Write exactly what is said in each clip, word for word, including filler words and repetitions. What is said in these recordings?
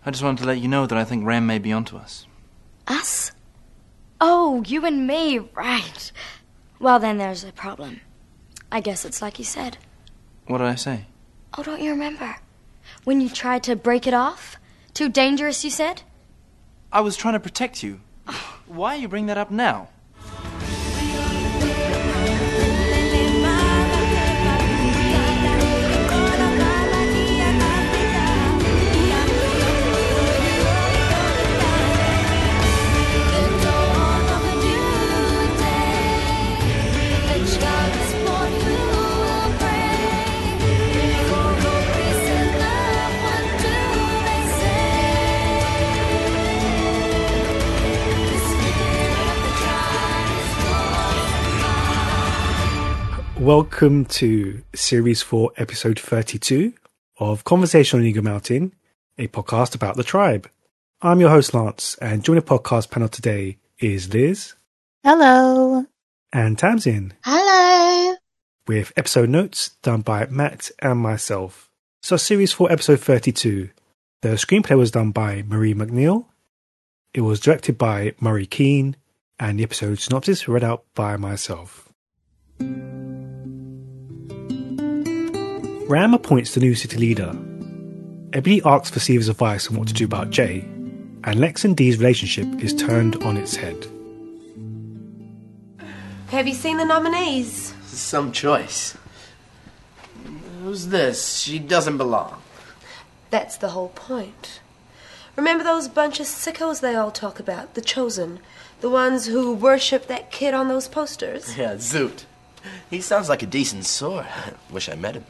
I just wanted to let you know that I think Ram may be onto us. Us? Oh, you and me, right. Well, then there's a problem. I guess it's like you said. What did I say? Oh, don't you remember? When you tried to break it off? Too dangerous, you said? I was trying to protect you. Why are you bringing that up now? Welcome to Series four, Episode thirty-two of Conversation on Eagle Mountain, a podcast about the tribe. I'm your host, Lance, and joining the podcast panel today is Liz. Hello. And Tamsin. Hello. With episode notes done by Matt and myself. So Series four, Episode thirty-two. The screenplay was done by Marie McNeil. It was directed by Murray Keane, and the episode synopsis read out by myself. Ram appoints the new city leader. Ebony asks for Seaver's advice on what to do about Jay, and Lex and Dee's relationship is turned on its head. Have you seen the nominees? Some choice. Who's this? She doesn't belong. That's the whole point. Remember those bunch of sickos they all talk about? The Chosen. The ones who worship that kid on those posters? Yeah, Zoot. He sounds like a decent sort. Wish I met him.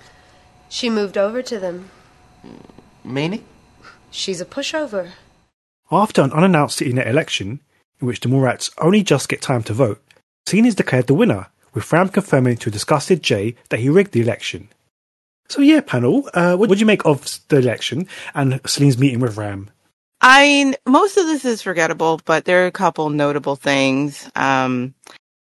She moved over to them. Meaning? She's a pushover. After an unannounced city-net election, in which the Morats only just get time to vote, Celine is declared the winner, with Ram confirming to a disgusted Jay that he rigged the election. So yeah, panel, uh, what did you make of the election and Celine's meeting with Ram? I mean, most of this is forgettable, but there are a couple notable things. Um,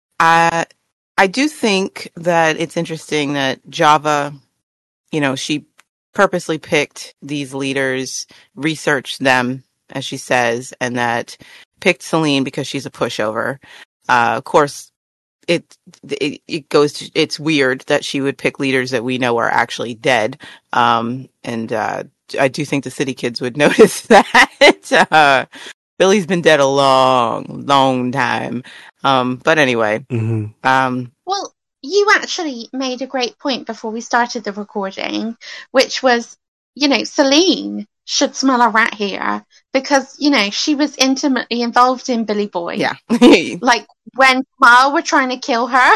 I I do think that it's interesting that Java, you know, she purposely picked these leaders, researched them, as she says, and that picked Celine because she's a pushover. Uh, of course, it, it it goes to, it's weird that she would pick leaders that we know are actually dead. Um, and uh, I do think the city kids would notice that. uh, Billy's been dead a long, long time. Um, but anyway. Mm-hmm. Um, well, you actually made a great point before we started the recording, which was, you know, Celine should smell a rat here because, you know, she was intimately involved in Billy Boy. Yeah. Like when Smile were trying to kill her.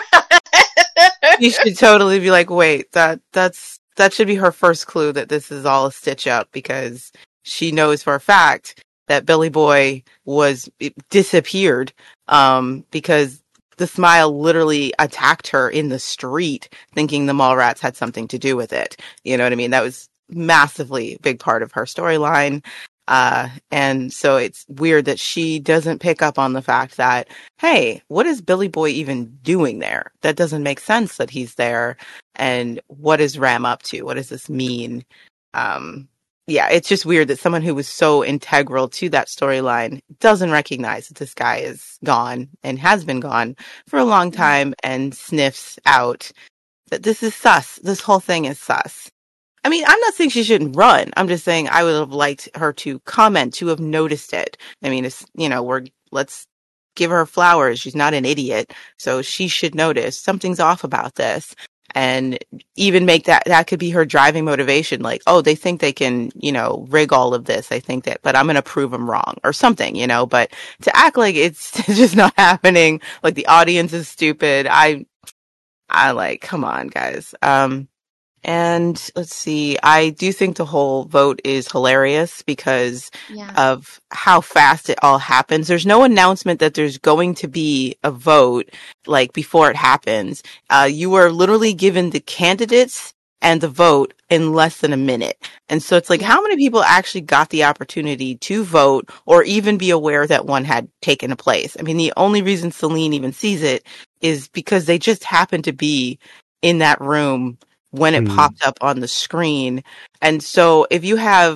You should totally be like, wait, that that's that should be her first clue that this is all a stitch up, because she knows for a fact that Billy Boy was disappeared um, because the Smile literally attacked her in the street, thinking the Mallrats had something to do with it. You know what I mean? That was massively big part of her storyline. Uh, and so it's weird that she doesn't pick up on the fact that, hey, what is Billy Boy even doing there? That doesn't make sense that he's there. And what is Ram up to? What does this mean? Um, yeah, it's just weird that someone who was so integral to that storyline doesn't recognize that this guy is gone and has been gone for a long time and sniffs out that this is sus. This whole thing is sus. I mean, I'm not saying she shouldn't run. I'm just saying I would have liked her to comment, to have noticed it. I mean, it's, you know, we're, let's give her flowers. She's not an idiot. So she should notice something's off about this, and even make that, that could be her driving motivation. Like, oh, they think they can, you know, rig all of this. I think that, but I'm going to prove them wrong or something, you know, but to act like it's just not happening, like the audience is stupid. I, I like, come on, guys. Um, And let's see, I do think the whole vote is hilarious because Yeah. of how fast it all happens. There's no announcement that there's going to be a vote, like, before it happens. Uh, you are literally given the candidates and the vote in less than a minute. And so it's like, how many people actually got the opportunity to vote or even be aware that one had taken place? I mean, the only reason Celine even sees it is because they just happen to be in that room when it Mm. popped up on the screen. And so if you have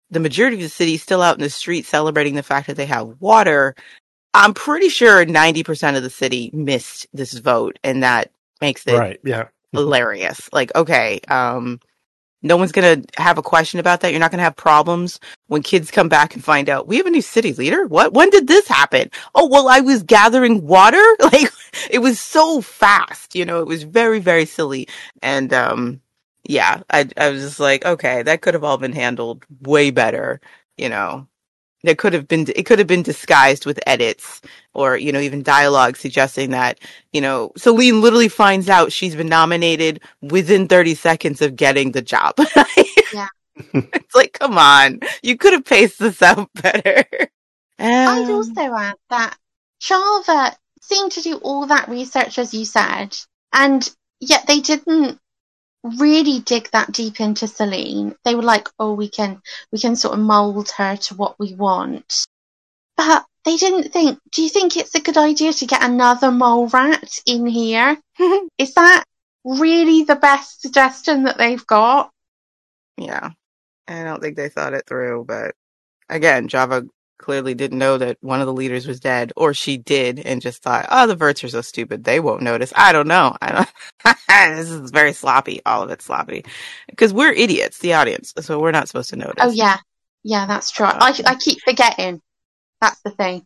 the majority of the city is still out in the street celebrating the fact that they have water. I'm pretty sure ninety percent of the city missed this vote, and that makes it Right, yeah. hilarious. Like, okay, um, no one's going to have a question about that. You're not going to have problems when kids come back and find out, we have a new city leader? What? When did this happen? Oh, well, I was gathering water. Like, it was so fast, you know, it was very, very silly. And, um, yeah, I, I was just like, okay, that could have all been handled way better, you know. There could have been, it could have been disguised with edits or, you know, even dialogue suggesting that, you know, Celine literally finds out she's been nominated within thirty seconds of getting the job. Yeah. It's like, come on, you could have paced this out better. I'd Um, also add that Java seemed to do all that research, as you said, and yet they didn't really dig that deep into Celine. They were like, oh, we can we can sort of mould her to what we want. But they didn't think, do you think it's a good idea to get another mole rat in here? Is that really the best suggestion that they've got? yeah, I don't think they thought it through, but again, Java clearly didn't know that one of the leaders was dead, or she did and just thought, oh, the Verts are so stupid, they won't notice. I don't know. I don't. This is very sloppy. All of it's sloppy because we're idiots, the audience, so we're not supposed to notice. Oh, yeah. Yeah, that's true. I, I keep forgetting. That's the thing.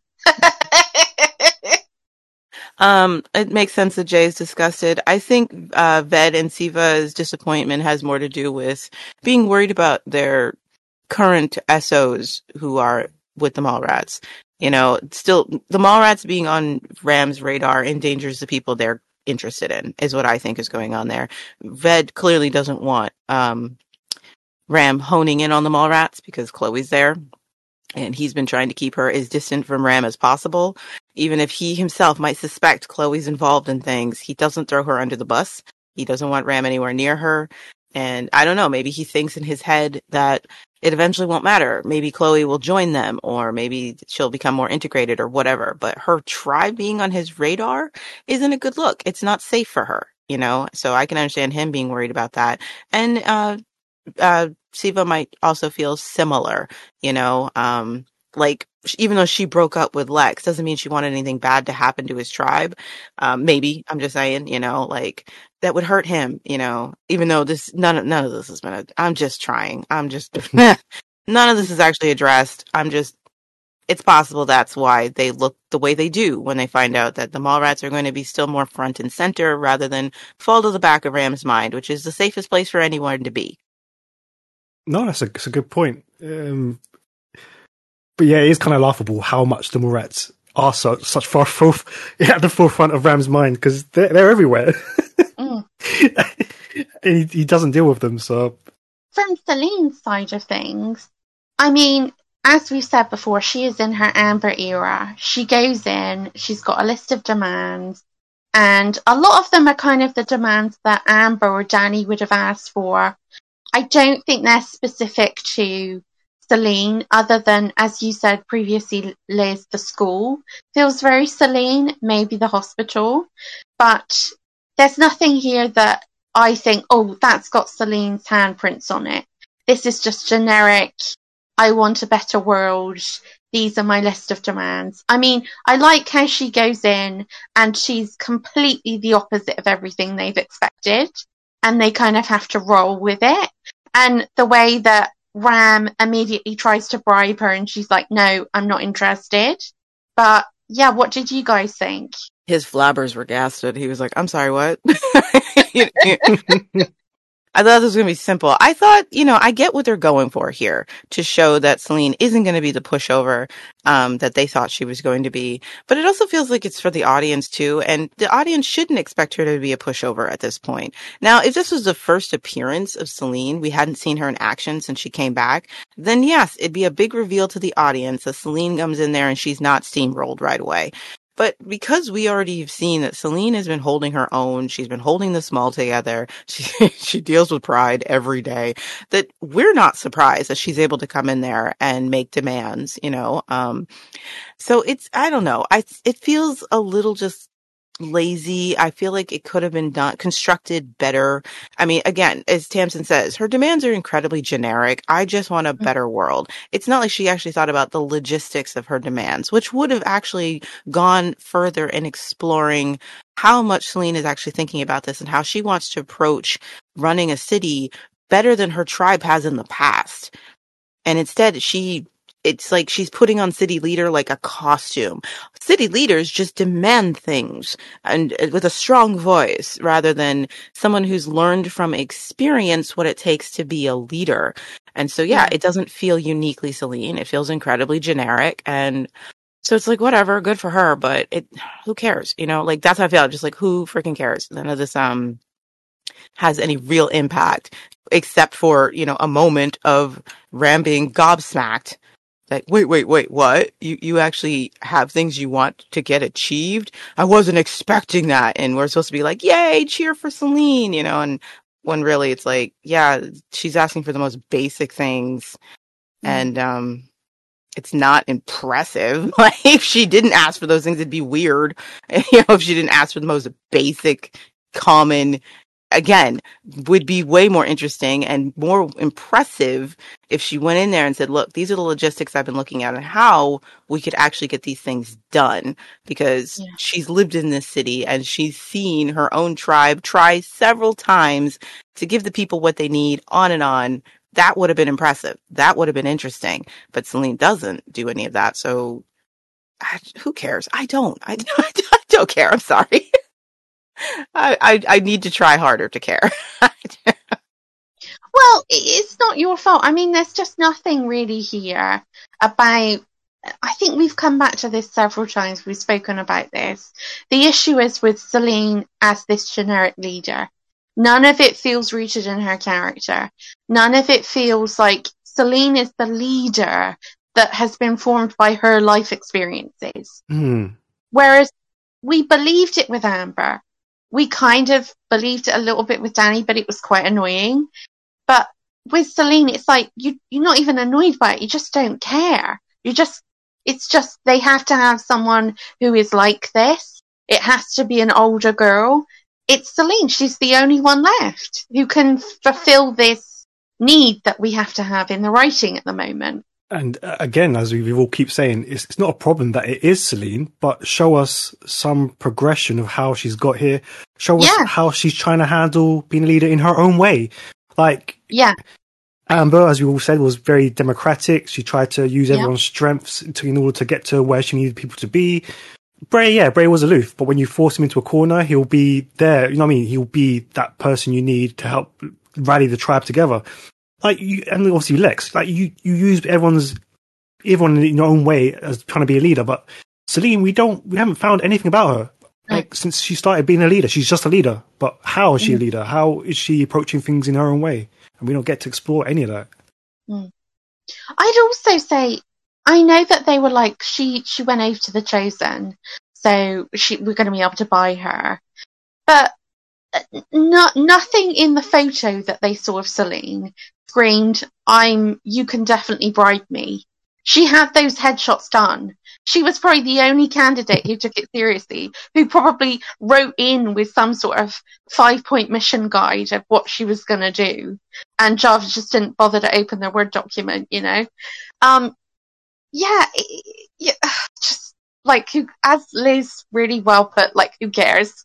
Um, it makes sense that Jay's disgusted. I think uh, Ved and Siva's disappointment has more to do with being worried about their current S Os who are with the Mallrats. You know, still, the Mallrats being on Ram's radar endangers the people they're interested in, is what I think is going on there. Ved clearly doesn't want um, Ram honing in on the Mallrats because Chloe's there. And he's been trying to keep her as distant from Ram as possible. Even if he himself might suspect Chloe's involved in things, he doesn't throw her under the bus. He doesn't want Ram anywhere near her. And I don't know, maybe he thinks in his head that it eventually won't matter. Maybe Chloe will join them, or maybe she'll become more integrated or whatever. But her tribe being on his radar isn't a good look. It's not safe for her, you know? So I can understand him being worried about that. And, uh, uh, Siva might also feel similar, you know, um, like even though she broke up with Lex doesn't mean she wanted anything bad to happen to his tribe. Um, maybe I'm just saying, you know, like that would hurt him, you know, even though this, none of, none of this has been, a, I'm just trying. I'm just, none of this is actually addressed. I'm just, it's possible that's why they look the way they do when they find out that the Mallrats are going to be still more front and center rather than fall to the back of Ram's mind, which is the safest place for anyone to be. No, that's a, that's a good point. Um, but yeah, it is kind of laughable how much the Mallrats are so, such far forth, at the forefront of Ram's mind because they're, they're everywhere. Mm. And he, he doesn't deal with them, so. From Celine's side of things, I mean, as we've said before, she is in her Amber era. She goes in, she's got a list of demands, and a lot of them are kind of the demands that Amber or Danny would have asked for. I don't think they're specific to Celine, other than, as you said previously, Liz, the school feels very Celine, maybe the hospital, but there's nothing here that I think, oh, that's got Celine's handprints on it. This is just generic, I want a better world, these are my list of demands. I mean, I like how she goes in and she's completely the opposite of everything they've expected, and they kind of have to roll with it. And the way that Ram immediately tries to bribe her and she's like, no, I'm not interested. But yeah, what did you guys think? His flabbers were gasted. He was like, I'm sorry, what? I thought this was going to be simple. I thought, you know, I get what they're going for here to show that Celine isn't going to be the pushover um, that they thought she was going to be. But it also feels like it's for the audience, too. And the audience shouldn't expect her to be a pushover at this point. Now, if this was the first appearance of Celine, we hadn't seen her in action since she came back, then yes, it'd be a big reveal to the audience that Celine comes in there and she's not steamrolled right away. But because we already have seen that Celine has been holding her own, she's been holding the small together, she, she deals with pride every day, that we're not surprised that she's able to come in there and make demands, you know. Um, so it's, I don't know, I, it feels a little just lazy. I feel like it could have been done, constructed better. I mean, again, as Tamsin says, her demands are incredibly generic. I just want a better world. It's not like she actually thought about the logistics of her demands, which would have actually gone further in exploring how much Selene is actually thinking about this and how she wants to approach running a city better than her tribe has in the past. And instead, she it's like she's putting on city leader like a costume. City leaders just demand things and uh, with a strong voice rather than someone who's learned from experience what it takes to be a leader. And so, yeah, it doesn't feel uniquely Selene. It feels incredibly generic. And so it's like, whatever, good for her, but it, who cares? You know, like that's how I feel. Just like, who freaking cares? None of this, um, has any real impact except for, you know, a moment of Ram being gobsmacked. Like, wait, wait, wait, what? You you actually have things you want to get achieved? I wasn't expecting that. And we're supposed to be like, yay, cheer for Selene, you know, and when really it's like, yeah, she's asking for the most basic things. Mm. And um it's not impressive. Like, if she didn't ask for those things, it'd be weird. You know, if she didn't ask for the most basic, common, again, would be way more interesting and more impressive if she went in there and said, look, these are the logistics I've been looking at and how we could actually get these things done. Because yeah. she's lived in this city and she's seen her own tribe try several times to give the people what they need, on and on. That would have been impressive. That would have been interesting. But Selene doesn't do any of that. So I, who cares? I don't. I, I, I don't care. I'm sorry. I, I I need to try harder to care. Well, it's not your fault. I mean, there's just nothing really here about. I think we've come back to this several times. We've spoken about this. The issue is with Selene as this generic leader. None of it feels rooted in her character. None of it feels like Selene is the leader that has been formed by her life experiences. Mm. Whereas we believed it with Amber. We kind of believed it a little bit with Danny, but it was quite annoying. But with Selene, it's like, you, you're not even annoyed by it. You just don't care. You just, it's just, they have to have someone who is like this. It has to be an older girl. It's Selene. She's the only one left who can fulfill this need that we have to have in the writing at the moment. And uh, again, as we all keep saying, it's, it's not a problem that it is Selene, but show us some progression of how she's got here. Show us yeah. how she's trying to handle being a leader in her own way. Like, yeah. Amber, as we all said, was very democratic. She tried to use everyone's yeah. strengths to, in order to get to where she needed people to be. Bray, yeah, Bray was aloof, but when you force him into a corner, he'll be there. You know what I mean? He'll be that person you need to help rally the tribe together. Like, you, and obviously Lex, like, you, you use everyone's, everyone in your own way as trying to be a leader, but Selene, we don't, we haven't found anything about her. Like, right. Since she started being a leader, she's just a leader. But how is she mm. a leader? How is she approaching things in her own way? And we don't get to explore any of that. Mm. I'd also say, I know that they were like, she, she went over to the Chosen, so she, we're going to be able to buy her. But not, nothing in the photo that they saw of Selene screamed, I'm, you can definitely bribe me. She had those headshots done. She was probably the only candidate who took it seriously, who probably wrote in with some sort of five-point mission guide of what she was going to do. And Java just didn't bother to open their Word document, you know. Um, yeah, yeah, just like, who, as Liz really well put, like, who cares?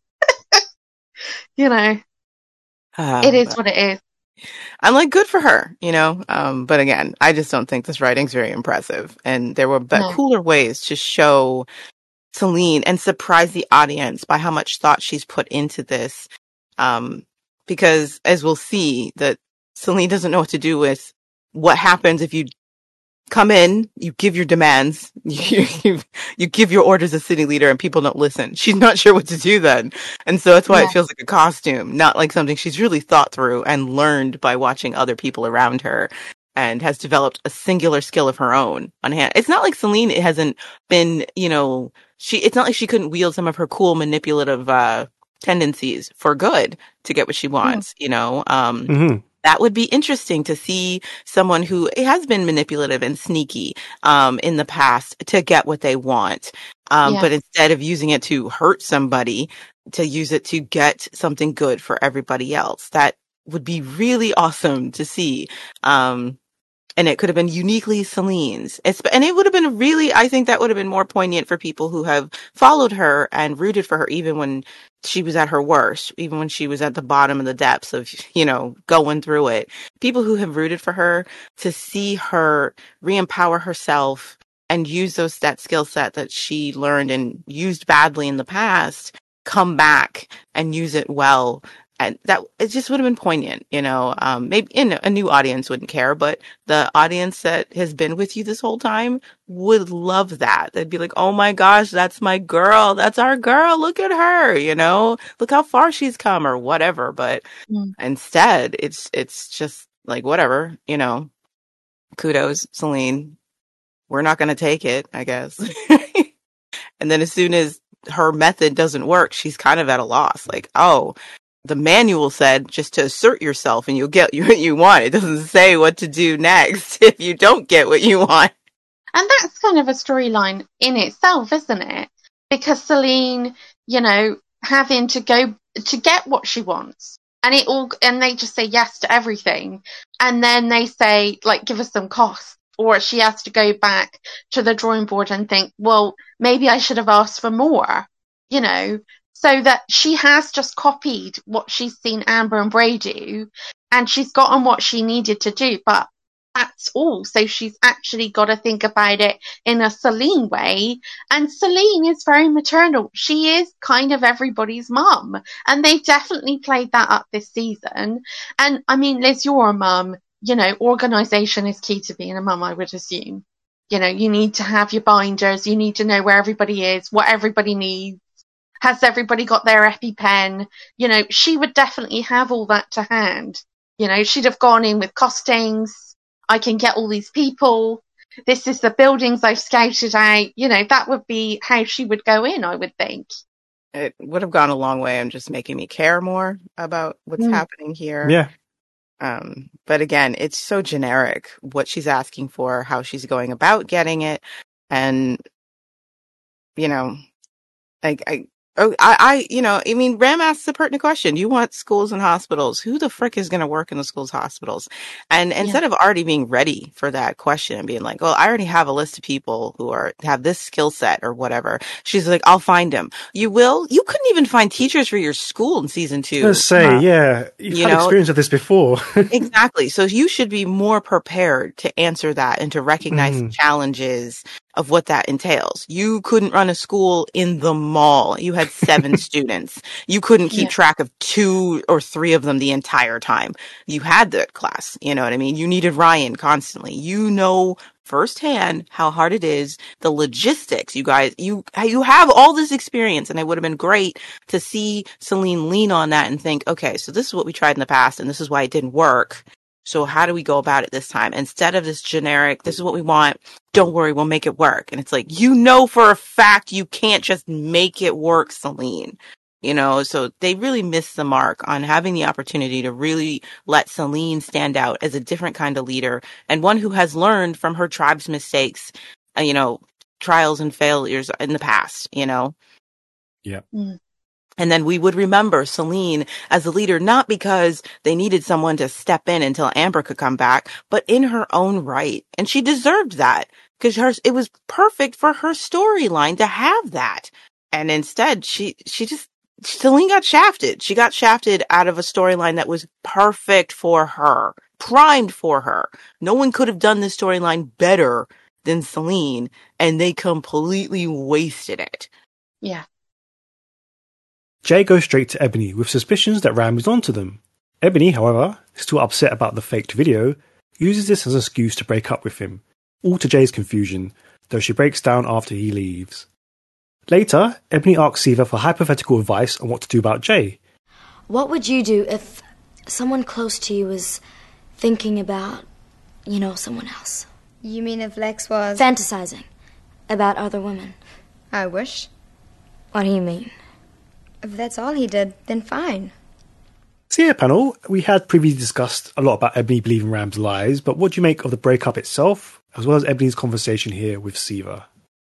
You know, uh, it is what it is. I'm like, good for her, you know. Um, but again, I just don't think this writing's very impressive. And there were be- no. cooler ways to show Selene and surprise the audience by how much thought she's put into this. Um, because as we'll see, that Selene doesn't know what to do with what happens if you come in, you give your demands, you, you, you give your orders as city leader and people don't listen. She's not sure what to do then. And so that's why yeah. it feels like a costume, not like something she's really thought through and learned by watching other people around her and has developed a singular skill of her own on hand. It's not like Selene hasn't been, you know, she, it's not like she couldn't wield some of her cool manipulative, uh, tendencies for good to get what she wants, mm. you know, um, mm-hmm. That would be interesting to see someone who has been manipulative and sneaky um, in the past to get what they want. Um, Yeah. But instead of using it to hurt somebody, to use it to get something good for everybody else. That would be really awesome to see. Um, and it could have been uniquely Celine's. It's, and it would have been really, I think that would have been more poignant for people who have followed her and rooted for her, even when she was at her worst, even when she was at the bottom of the depths of, you know, going through it. People who have rooted for her, to see her re-empower herself and use those, that skill set that she learned and used badly in the past, come back and use it well. And that, it just would have been poignant, you know. Um, maybe in a new audience wouldn't care, but the audience that has been with you this whole time would love that. They'd be like, "Oh my gosh, that's my girl. That's our girl. Look at her, you know. Look how far she's come," or whatever. But Mm. instead, it's it's just like whatever, you know. Kudos, Celine. We're not going to take it, I guess. And then as soon as her method doesn't work, she's kind of at a loss. Like, oh, the manual said just to assert yourself and you'll get what you want. It doesn't say what to do next if you don't get what you want. And that's kind of a storyline in itself, isn't it? Because Celine, you know, having to go to get what she wants, and it all, and they just say yes to everything, and then they say, like, give us some costs, or she has to go back to the drawing board and think, well, maybe I should have asked for more, you know. So that she has just copied what she's seen Amber and Bray do, and she's gotten what she needed to do, but that's all. So she's actually got to think about it in a Celine way. And Celine is very maternal. She is kind of everybody's mum. And they definitely played that up this season. And I mean, Liz, you're a mum. You know, organisation is key to being a mum, I would assume. You know, you need to have your binders. You need to know where everybody is, what everybody needs. Has everybody got their EpiPen? You know, she would definitely have all that to hand. You know, she'd have gone in with costings. I can get all these people. This is the buildings I've scouted out. You know, that would be how she would go in, I would think. It would have gone a long way in just making me care more about what's Mm. happening here. Yeah. Um, but again, it's so generic what she's asking for, how she's going about getting it. And, you know, I, I, oh, I, I, you know, I mean, Ram asks a pertinent question. You want schools and hospitals? Who the frick is going to work in the schools, hospitals? And instead of already being ready for that question and being like, well, I already have a list of people who are, have this skill set or whatever. She's like, I'll find them. You will? You couldn't even find teachers for your school in season two. I was gonna say, Uh, yeah, you've you had know, experience of this before. Exactly. So you should be more prepared to answer that and to recognize the Mm. challenges of what that entails. You couldn't run a school in the mall. You had seven students. You couldn't keep Yeah. track of two or three of them the entire time. You had that class. You know what I mean? You needed Ryan constantly. You know firsthand how hard it is, the logistics. You guys, you you have all this experience, and it would have been great to see Celine lean on that and think, okay, so this is what we tried in the past, and this is why it didn't work. So how do we go about it this time? Instead of this generic, this is what we want, don't worry, we'll make it work. And it's like, you know for a fact you can't just make it work, Celine. You know, so they really missed the mark on having the opportunity to really let Celine stand out as a different kind of leader, and one who has learned from her tribe's mistakes, uh, you know, trials and failures in the past, you know. Yeah. Mm. And then we would remember Celine as a leader, not because they needed someone to step in until Amber could come back, but in her own right. And she deserved that because hers, it was perfect for her storyline to have that. And instead, she, she just, Celine got shafted. She got shafted out of a storyline that was perfect for her, primed for her. No one could have done this storyline better than Celine, and they completely wasted it. Yeah. Jay goes straight to Ebony with suspicions that Ram is onto them. Ebony, however, still upset about the faked video, uses this as an excuse to break up with him, all to Jay's confusion, though she breaks down after he leaves. Later, Ebony asks Siva for hypothetical advice on what to do about Jay. What would you do if someone close to you was thinking about, you know, someone else? You mean if Lex was... Fantasizing about other women. I wish. What do you mean? If that's all he did, then fine. So yeah, panel, we had previously discussed a lot about Ebony believing Ram's lies, but what do you make of the breakup itself, as well as Ebony's conversation here with Siva?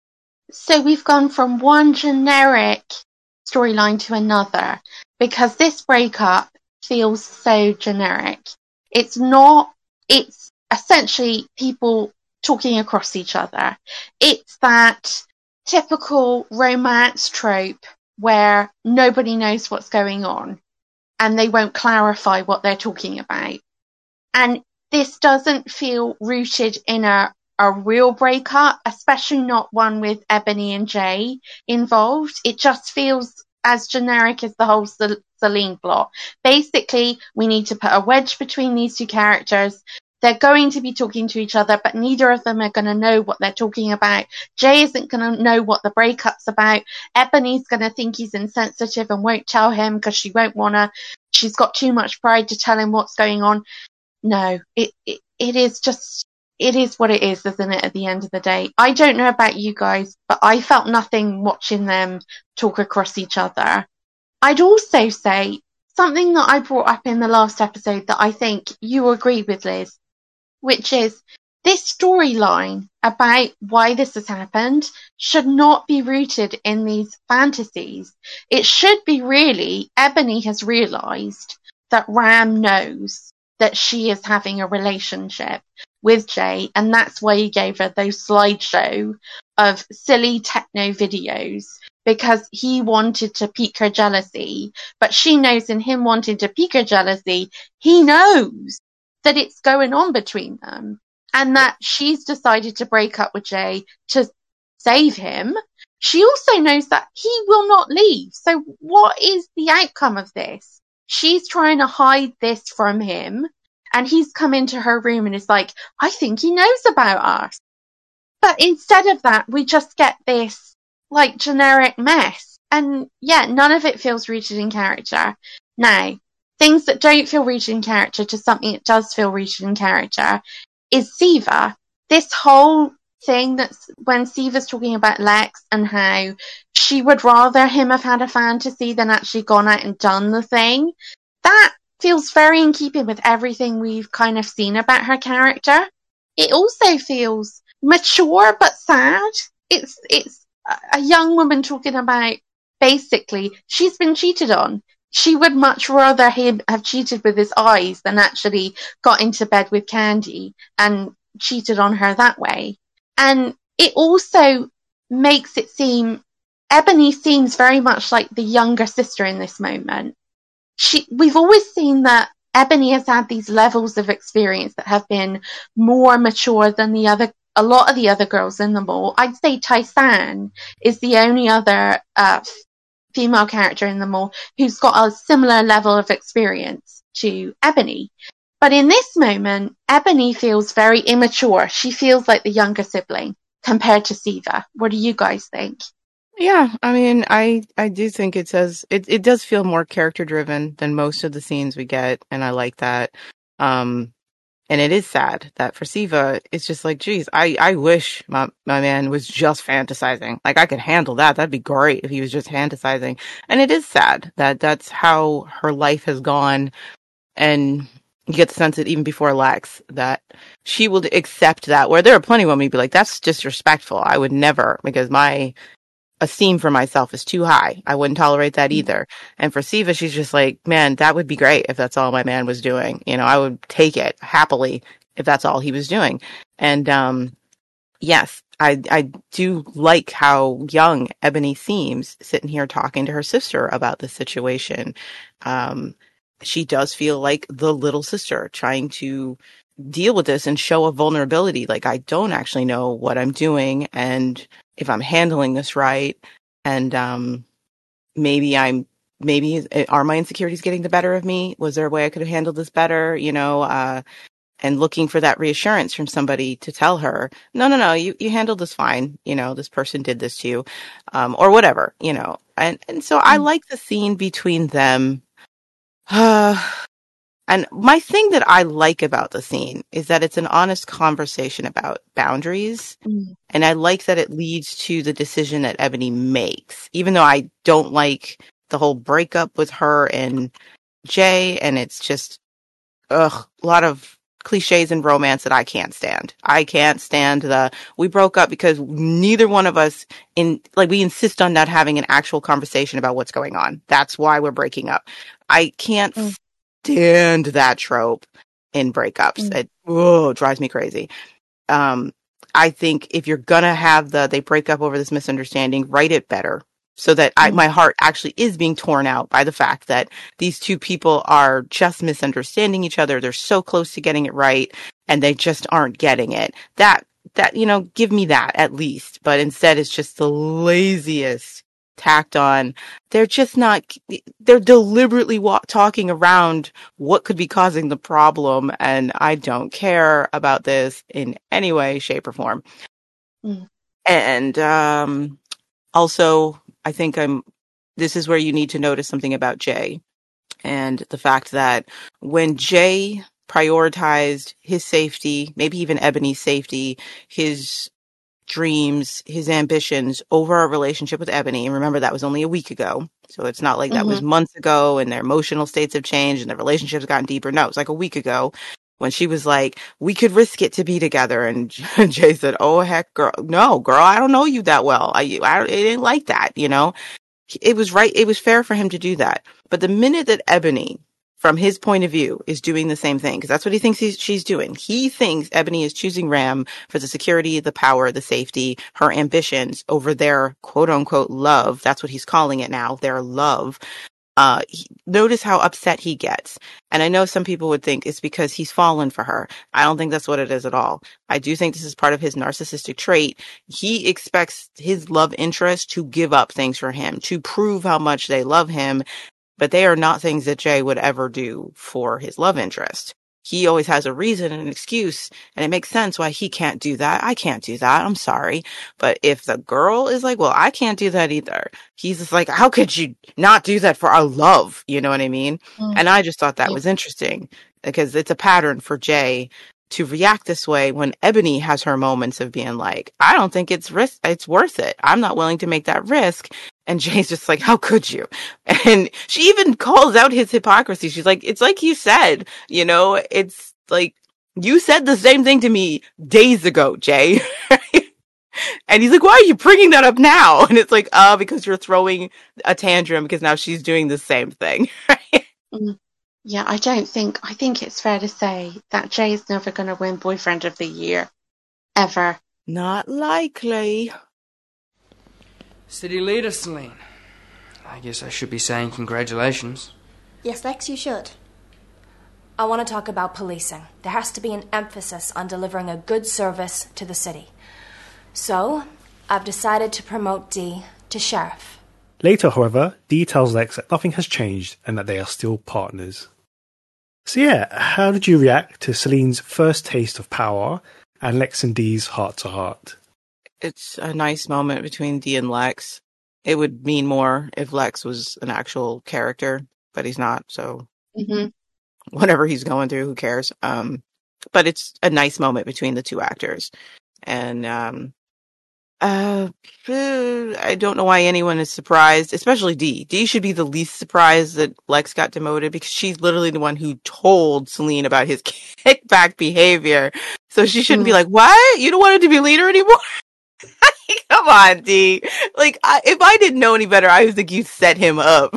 So we've gone from one generic storyline to another because this breakup feels so generic. It's not, it's essentially people talking across each other. It's that typical romance trope where nobody knows what's going on and they won't clarify what they're talking about. And this doesn't feel rooted in a, a real breakup, especially not one with Ebony and Jay involved. It just feels as generic as the whole Cel- Celine plot. Basically, we need to put a wedge between these two characters. They're going to be talking to each other, but neither of them are going to know what they're talking about. Jay isn't going to know what the breakup's about. Ebony's going to think he's insensitive and won't tell him because she won't want to. She's got too much pride to tell him what's going on. No, it, it it is just, it is what it is, isn't it, at the end of the day? I don't know about you guys, but I felt nothing watching them talk across each other. I'd also say something that I brought up in the last episode that I think you agree with, Liz, which is this storyline about why this has happened should not be rooted in these fantasies. It should be really, Ebony has realised that Ram knows that she is having a relationship with Jay, and that's why he gave her those slideshow of silly techno videos, because he wanted to pique her jealousy. But she knows in him wanting to pique her jealousy, he knows that it's going on between them, and that she's decided to break up with Jay to save him. She also knows that he will not leave. So what is the outcome of this? She's trying to hide this from him, and he's come into her room and is like, I think he knows about us. But instead of that, we just get this, like, generic mess. And yeah, none of it feels rooted in character. Now, things that don't feel rooted in character to something that does feel rooted in character is Siva. This whole thing that's when Siva's talking about Lex and how she would rather him have had a fantasy than actually gone out and done the thing. That feels very in keeping with everything we've kind of seen about her character. It also feels mature but sad. It's it's a young woman talking about basically she's been cheated on. She would much rather him have cheated with his eyes than actually got into bed with Candy and cheated on her that way. And it also makes it seem, Ebony seems very much like the younger sister in this moment. She, we've always seen that Ebony has had these levels of experience that have been more mature than the other, a lot of the other girls in the mall. I'd say Tai-San is the only other uh, female character in the mall who's got a similar level of experience to Ebony. But in this moment, Ebony feels very immature. She feels like the younger sibling compared to Siva. What do you guys think? Yeah, I mean, I I do think it says it it does feel more character driven than most of the scenes we get, and I like that. Um, and it is sad that for Siva, it's just like, geez, I I wish my my man was just fantasizing. Like I could handle that. That'd be great if he was just fantasizing. And it is sad that that's how her life has gone, and you get the sense that even before Lex, that she will accept that. Where there are plenty of women who'd be like, that's disrespectful. I would never, because my esteem for myself is too high. I wouldn't tolerate that either. And for Siva, she's just like, man, that would be great if that's all my man was doing. You know, I would take it happily if that's all he was doing. And um, yes, I I do like how young Ebony seems sitting here talking to her sister about the situation. Um, she does feel like the little sister trying to deal with this and show a vulnerability. Like, I don't actually know what I'm doing and if I'm handling this right. And um, maybe I'm, maybe are my insecurities getting the better of me? Was there a way I could have handled this better? You know, uh, and looking for that reassurance from somebody to tell her, no, no, no, you, you handled this fine. You know, this person did this to you, um, or whatever, you know. And, and so I like the scene between them. Uh, and my thing that I like about the scene is that it's an honest conversation about boundaries. Mm. And I like that it leads to the decision that Ebony makes, even though I don't like the whole breakup with her and Jay. And it's just, ugh, a lot of cliches in romance that I can't stand. I can't stand the, we broke up because neither one of us in, like, we insist on not having an actual conversation about what's going on. That's why we're breaking up. I can't Mm. stand that trope in breakups. Mm. It, oh, drives me crazy. Um, I think if you're gonna have the, they break up over this misunderstanding, write it better. So that I, Mm. my heart actually is being torn out by the fact that these two people are just misunderstanding each other. They're so close to getting it right, and they just aren't getting it. That, that, you know, give me that at least. But instead, it's just the laziest tacked on. They're just not, they're deliberately wa- talking around what could be causing the problem, and I don't care about this in any way, shape, or form. Mm. And, um, also, I think I'm, this is where you need to notice something about Jay, and the fact that when Jay prioritized his safety, maybe even Ebony's safety, his dreams, his ambitions over a relationship with Ebony, and remember that was only a week ago. So it's not like that Mm-hmm. was months ago and their emotional states have changed and their relationships gotten deeper. No, it was like a week ago when she was like, we could risk it to be together. And Jay said, oh, heck, girl, no, girl, I don't know you that well. I, I it ain't like that, you know? It was right. It was fair for him to do that. But the minute that Ebony, from his point of view, is doing the same thing, because that's what he thinks he's, she's doing. He thinks Ebony is choosing Ram for the security, the power, the safety, her ambitions over their quote unquote love. That's what he's calling it now, their love. Uh, he, notice how upset he gets. And I know some people would think it's because he's fallen for her. I don't think that's what it is at all. I do think this is part of his narcissistic trait. He expects his love interest to give up things for him, to prove how much they love him, but they are not things that Jay would ever do for his love interest. He always has a reason and an excuse, and it makes sense why he can't do that. I can't do that. I'm sorry. But if the girl is like, well, I can't do that either, he's just like, how could you not do that for our love? You know what I mean? Mm. And I just thought that Yeah. was interesting, because it's a pattern for Jay to react this way when Ebony has her moments of being like, I don't think it's risk, it's worth it. I'm not willing to make that risk. And Jay's just like, how could you? And she even calls out his hypocrisy. She's like, it's like you said, you know, it's like, you said the same thing to me days ago, Jay. And he's like, why are you bringing that up now? And it's like, uh, because you're throwing a tantrum because now she's doing the same thing. Mm. Yeah, I don't think, I think it's fair to say that Jay's never going to win Boyfriend of the Year. Ever. Not likely. City leader, Celine. I guess I should be saying congratulations. Yes, Lex, you should. I want to talk about policing. There has to be an emphasis on delivering a good service to the city. So, I've decided to promote Dee to sheriff. Later, however, Dee tells Lex that nothing has changed and that they are still partners. So yeah, how did you react to Celine's first taste of power and Lex and Dee's heart-to-heart? It's a nice moment between Dee and Lex. It would mean more if Lex was an actual character, but he's not, so Mm-hmm. whatever he's going through, who cares? Um, but it's a nice moment between the two actors. And um, uh, I don't know why anyone is surprised, especially Dee. Dee should be the least surprised that Lex got demoted, because she's literally the one who told Celine about his kickback behavior. So she shouldn't Mm. be like, what? You don't want him to be leader anymore? Come on, Dee. Like, I, if I didn't know any better, I would think you set him up.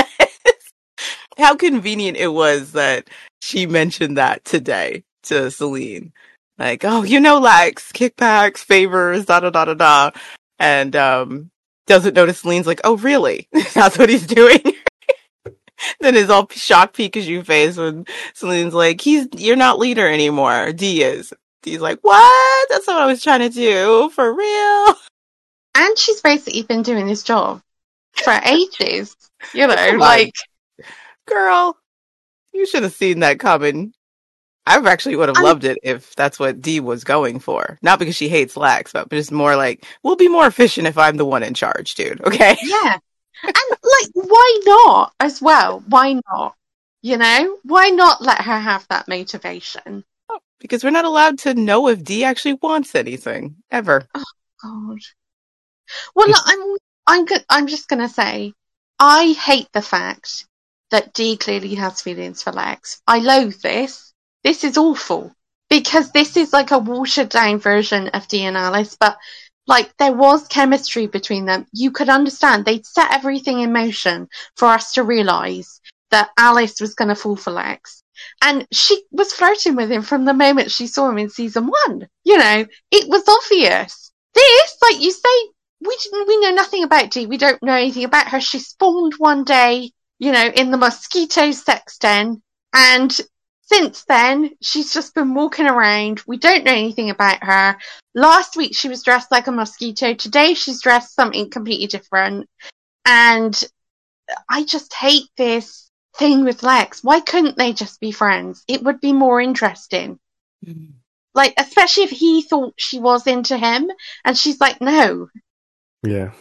How convenient it was that she mentioned that today to Celine. Like, oh, you know, Lex, kickbacks, favors, da da da da da. And um, doesn't notice Celine's like, oh, really? That's what he's doing? Then his all shocked Pikachu face when Celine's like, he's, you're not leader anymore. Dee is. Dee's like, what? That's not what I was trying to do. For real? And she's basically been doing this job for ages. You know, Come on. like, Girl, you should have seen that coming. I actually would have I'm- loved it if that's what Dee was going for. Not because she hates Lex, but just more like, we'll be more efficient if I'm the one in charge, dude. Okay? yeah. And, like, why not as well? Why not? You know? Why not let her have that motivation? Because we're not allowed to know if Dee actually wants anything. Ever. God. Well, look, I'm, I'm, go- I'm just going to say, I hate the fact that Dee clearly has feelings for Lex. I loathe this. This is awful. because this is like a watered down version of Dee and Alice, but like there was chemistry between them. You could understand they'd set everything in motion for us to realise that Alice was going to fall for Lex. And she was flirting with him from the moment she saw him in season one. You know, it was obvious. This, like you say, we didn't, we know nothing about Dee. We don't know anything about her. She spawned one day, you know, in the mosquito sex den. And since then, she's just been walking around. We don't know anything about her. Last week, she was dressed like a mosquito. Today, she's dressed something completely different. And I just hate this thing with Lex. Why couldn't they just be friends? It would be more interesting. Mm-hmm. Like, especially if he thought she was into him, and she's like, no. Yeah.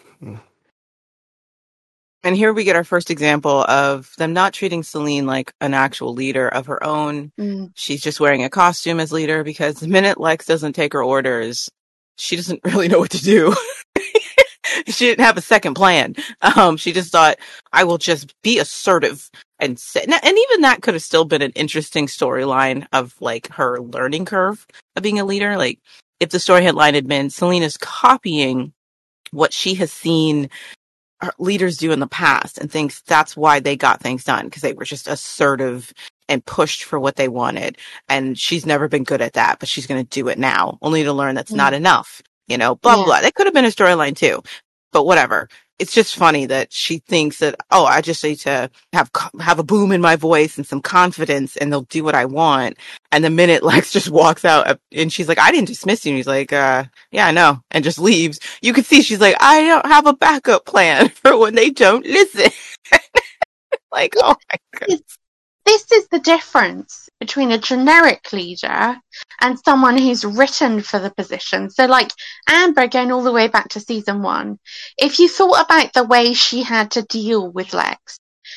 And here we get our first example of them not treating Selene like an actual leader of her own. Mm. She's just wearing a costume as leader because the minute Lex doesn't take her orders, she doesn't really know what to do. She didn't have a second plan. Um, she just thought, I will just be assertive and sit. And even that could have still been an interesting storyline of like her learning curve of being a leader. Like if the story headline had been Selene is copying what she has seen leaders do in the past and thinks that's why they got things done, because they were just assertive and pushed for what they wanted. And she's never been good at that, but she's going to do it now, only to learn that's mm. not enough. You know, blah, yeah. blah. That could have been a storyline too, but whatever. It's just funny that she thinks that, oh, I just need to have have a boom in my voice and some confidence and they'll do what I want. And the minute Lex just walks out and she's like, I didn't dismiss you. And he's like, uh, yeah, I know. And just leaves. You can see she's like, I don't have a backup plan for when they don't listen. Like, oh my goodness. This is the difference between a generic leader and someone who's written for the position. So like Amber, going all the way back to season one, if you thought about the way she had to deal with Lex,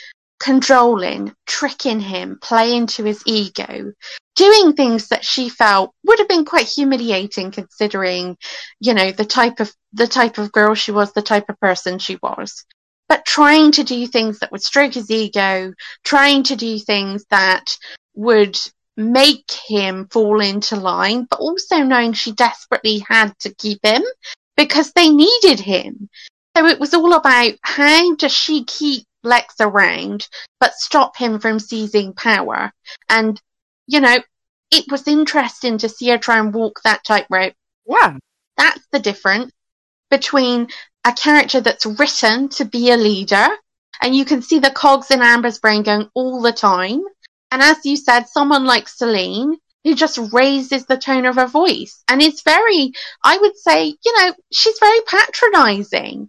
controlling, tricking him, playing to his ego, doing things that she felt would have been quite humiliating considering, you know, the type of, the type of girl she was, the type of person she was. But trying to do things that would stroke his ego, trying to do things that would make him fall into line, but also knowing she desperately had to keep him because they needed him. So it was all about how does she keep Lex around but stop him from seizing power. And, you know, it was interesting to see her try and walk that tightrope. Yeah. That's the difference between a character that's written to be a leader, and you can see the cogs in Amber's brain going all the time. And as you said, someone like Selene, who just raises the tone of her voice. And is very, I would say, you know, she's very patronizing.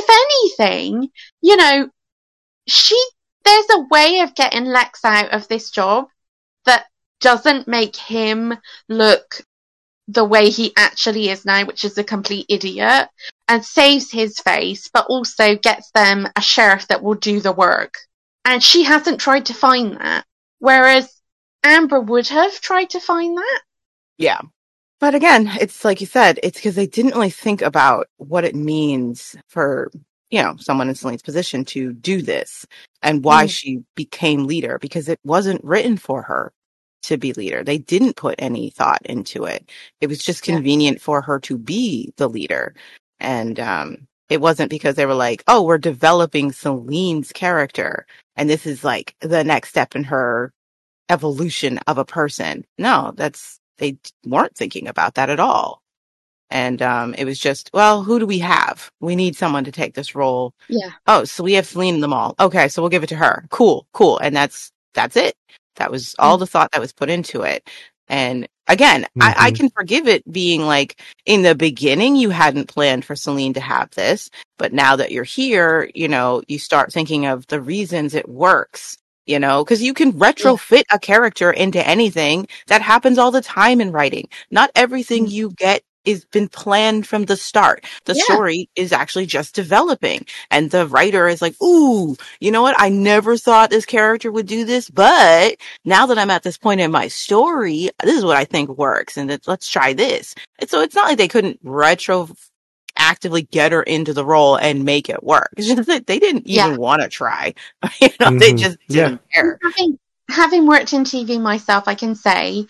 If anything, you know, she, there's a way of getting Lex out of this job that doesn't make him look the way he actually is now, which is a complete idiot, and saves his face, but also gets them a sheriff that will do the work. And she hasn't tried to find that. Whereas Amber would have tried to find that. Yeah. But again, it's like you said, it's because they didn't really think about what it means for, you know, someone in Selene's position to do this and why mm. she became leader, because it wasn't written for her to be leader. They didn't put any thought into it. It was just convenient yeah. for her to be the leader. And um, it wasn't because they were like, oh, we're developing Selene's character and this is like the next step in her evolution of a person. No, that's, they weren't thinking about that at all. And um, it was just, well, who do we have? We need someone to take this role. Yeah. Oh, so we have Selene in the mall. Okay, so we'll give it to her. Cool, cool. And that's that's it. That was all the thought that was put into it. And again, mm-hmm. I, I can forgive it being like, in the beginning, you hadn't planned for Selene to have this. But now that you're here, you know, you start thinking of the reasons it works, you know, because you can retrofit yeah. a character into anything. That happens all the time in writing. Not everything mm-hmm. you get is been planned from the start. The yeah. story is actually just developing. And the writer is like, ooh, you know what? I never thought this character would do this, but now that I'm at this point in my story, this is what I think works. And let's try this. And so it's not like they couldn't retro actively get her into the role and make it work. It's just that they didn't even yeah. want to try. You know, mm-hmm. they just didn't yeah. care. Having, having worked in T V myself, I can say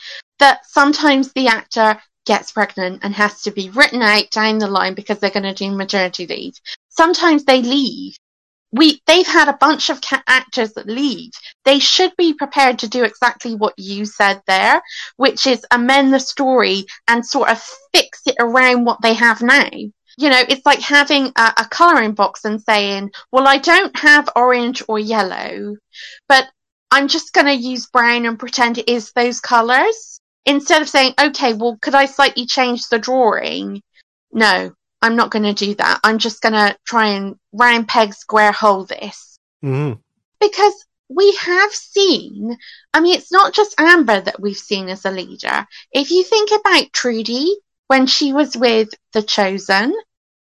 that sometimes the actor gets pregnant and has to be written out down the line because they're going to do maternity leave. Sometimes they leave. We they've had a bunch of ca- actors that leave. They should be prepared to do exactly what you said there, which is amend the story and sort of fix it around what they have now. You know, it's like having a, a colouring box and saying, well, I don't have orange or yellow, but I'm just going to use brown and pretend it is those colours. Instead of saying, okay, well, could I slightly change the drawing? No, I'm not going to do that. I'm just going to try and round peg square hole this. Mm-hmm. Because we have seen, I mean, it's not just Amber that we've seen as a leader. If you think about Trudy, when she was with The Chosen,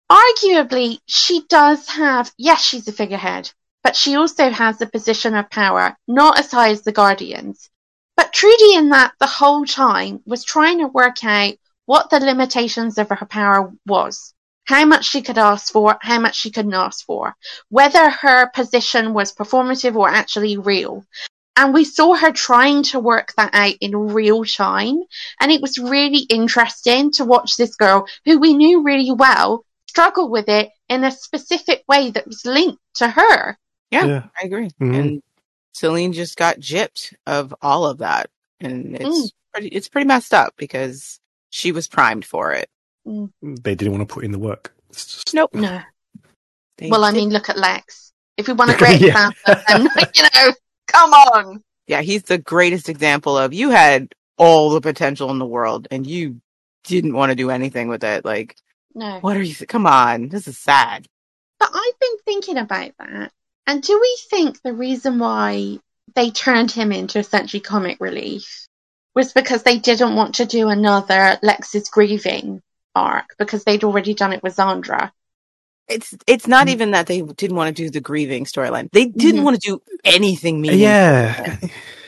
arguably she does have, yes, she's a figurehead, but she also has a position of power, not as high as the Guardians. But Trudy in that the whole time was trying to work out what the limitations of her power was. How much she could ask for, how much she couldn't ask for. Whether her position was performative or actually real. And we saw her trying to work that out in real time. And it was really interesting to watch this girl, who we knew really well, struggle with it in a specific way that was linked to her. Yeah, Yeah. I agree. Mhm. And Celine just got gypped of all of that. And it's Mm. pretty, it's pretty messed up because she was primed for it. They didn't want to put in the work. It's just, Nope. No. They Well, I did- mean, look at Lex. If we want a great Yeah. example, then, you know, come on. yeah, he's the greatest example of you had all the potential in the world and you didn't want to do anything with it. Like, No. what are you, th- come on, this is sad. But I've been thinking about that. And do we think the reason why they turned him into essentially comic relief was because they didn't want to do another Lex's grieving arc because they'd already done it with Zandra? It's it's not even that they didn't want to do the grieving storyline. They didn't Mhm. want to do anything meaningful. yeah.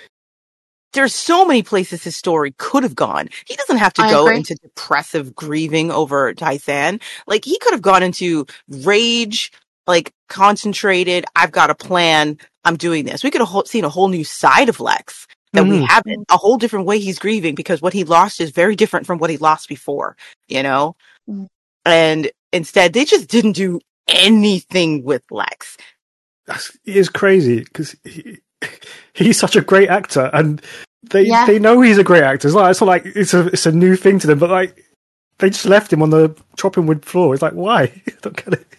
There's so many places his story could have gone. He doesn't have to I go agree. into depressive grieving over Tysan. Like, he could have gone into rage, like, concentrated, I've got a plan, I'm doing this. We could have whole, seen a whole new side of Lex that we Mhm. haven't. A whole different way he's grieving because what he lost is very different from what he lost before, you know? Mm. And instead, they just didn't do anything with Lex. That's, it is crazy because he, he's such a great actor, and they Yeah. they know he's a great actor. It's like it's not like it's a it's a new thing to them, but like they just left him on the chopping wood floor. It's like, why? I don't get it.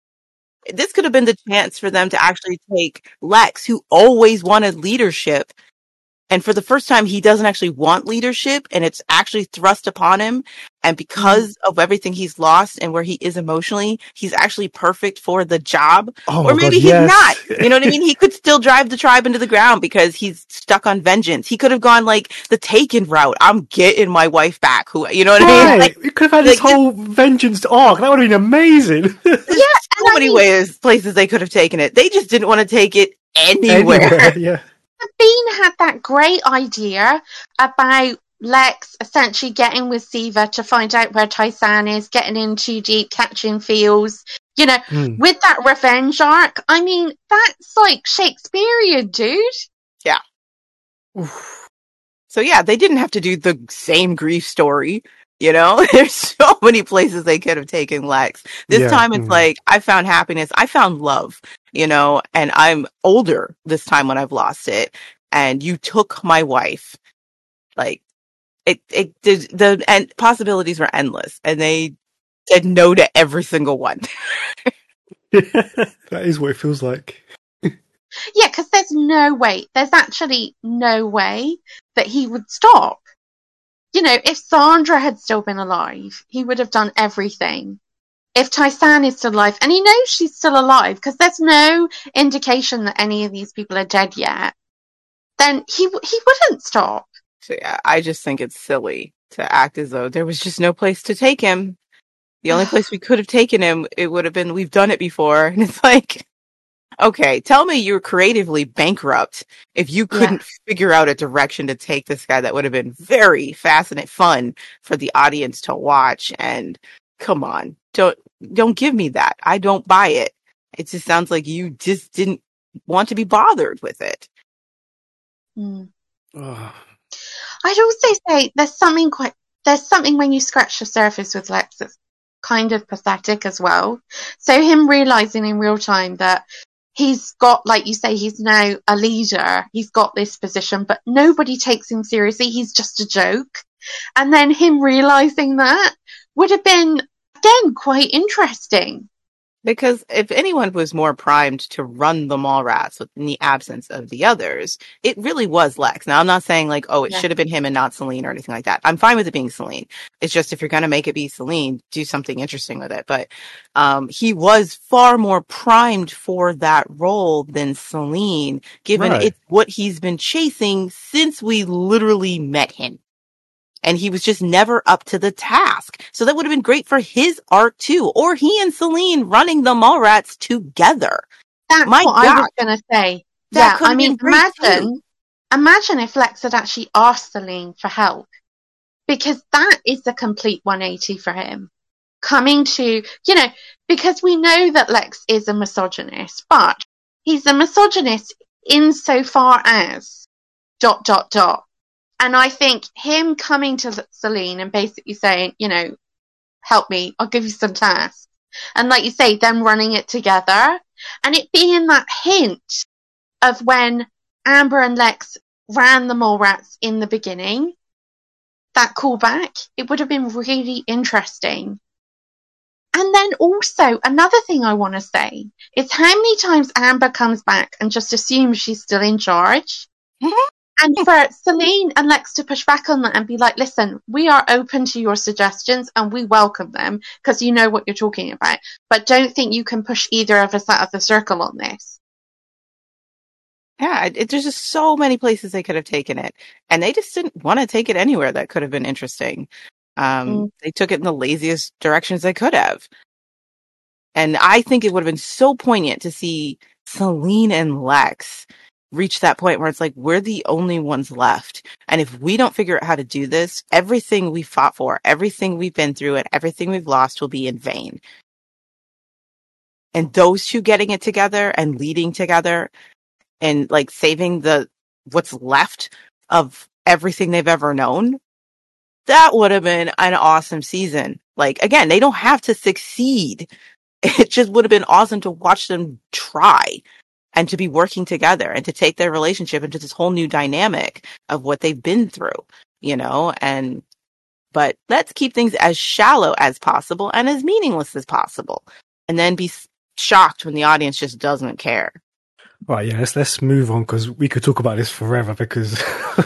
This could have been the chance for them to actually take Lex, who always wanted leadership. And for the first time, he doesn't actually want leadership, and it's actually thrust upon him. And because Mm-hmm. of everything he's lost and where he is emotionally, he's actually perfect for the job. Oh Or my maybe God, he's yes. not. You know what I mean? He could still drive the tribe into the ground because he's stuck on vengeance. He could have gone like the Taken route. I'm getting my wife back. Who, you know what I mean? Right, Like, we could have had this like, whole vengeance arc. That would have been amazing. Yeah, so and I many mean, ways, places they could have taken it. They just didn't want to take it anywhere. Anywhere, yeah. Bean had that great idea about Lex essentially getting with Siva to find out where Tysan is, getting in too deep, catching feels. You know, Hmm. with that revenge arc, I mean, that's like Shakespearean, dude. Yeah. So yeah, they didn't have to do the same grief story. You know, there's so many places they could have taken Lex. This Yeah, time it's mhm. like, I found happiness. I found love, you know, and I'm older this time when I've lost it. And you took my wife. Like, it, it, the, the and possibilities were endless. And they said no to every single one. That is what it feels like. Yeah, because there's no way, there's actually no way that he would stop. You know, if Sandra had still been alive, he would have done everything. If Tysan is still alive, and he knows she's still alive, because there's no indication that any of these people are dead yet, then he he wouldn't stop. So yeah, I just think it's silly to act as though there was just no place to take him. The only place we could have taken him, it would have been, we've done it before. And it's like, okay, tell me you're creatively bankrupt if you couldn't figure out a direction to take this guy that would have been very fascinating, fun for the audience to watch. And come on, don't, don't give me that. I don't buy it. It just sounds like you just didn't want to be bothered with it. Mm. Oh. I'd also say there's something quite there's something when you scratch the surface with Lex that's kind of pathetic as well. So him realizing in real time that he's got, like you say, he's now a leader. He's got this position, but nobody takes him seriously. He's just a joke. And then him realizing that would have been, again, quite interesting. Because if anyone was more primed to run the Mallrats in the absence of the others, it really was Lex. Now, I'm not saying like, oh, it Yeah. should have been him and not Celine or anything like that. I'm fine with it being Celine. It's just if you're going to make it be Celine, do something interesting with it. But um, he was far more primed for that role than Celine, given Right. it's what he's been chasing since we literally met him. And he was just never up to the task. So that would have been great for his arc too. Or he and Celine running the Mallrats together. That's My what I God. was going to say. That Yeah, could have I mean, been great, imagine, too. imagine if Lex had actually asked Celine for help. Because that is a complete one eighty for him. Coming to, you know, because we know that Lex is a misogynist, but he's a misogynist insofar as dot, dot, dot. And I think him coming to Celine and basically saying, you know, help me, I'll give you some tasks. And like you say, them running it together. And it being that hint of when Amber and Lex ran the Mallrats in the beginning, that callback, it would have been really interesting. And then also, another thing I want to say is how many times Amber comes back and just assumes she's still in charge. And for Celine and Lex to push back on that and be like, listen, we are open to your suggestions and we welcome them because you know what you're talking about. But don't think you can push either of us out of the circle on this. Yeah, it, it- there's just so many places they could have taken it. And they just didn't want to take it anywhere that could have been interesting. Um, Mm. They took it in the laziest directions they could have. And I think it would have been so poignant to see Celine and Lex reach that point where it's like, we're the only ones left. And if we don't figure out how to do this, everything we fought for, everything we've been through, and everything we've lost will be in vain. And those two getting it together and leading together and like saving the what's left of everything they've ever known, that would have been an awesome season. Like, again, they don't have to succeed. It just would have been awesome to watch them try and to be working together and to take their relationship into this whole new dynamic of what they've been through, you know, and, but let's keep things as shallow as possible and as meaningless as possible. And then be s- shocked when the audience just doesn't care. Right, yeah, let's, let's move on because we could talk about this forever because...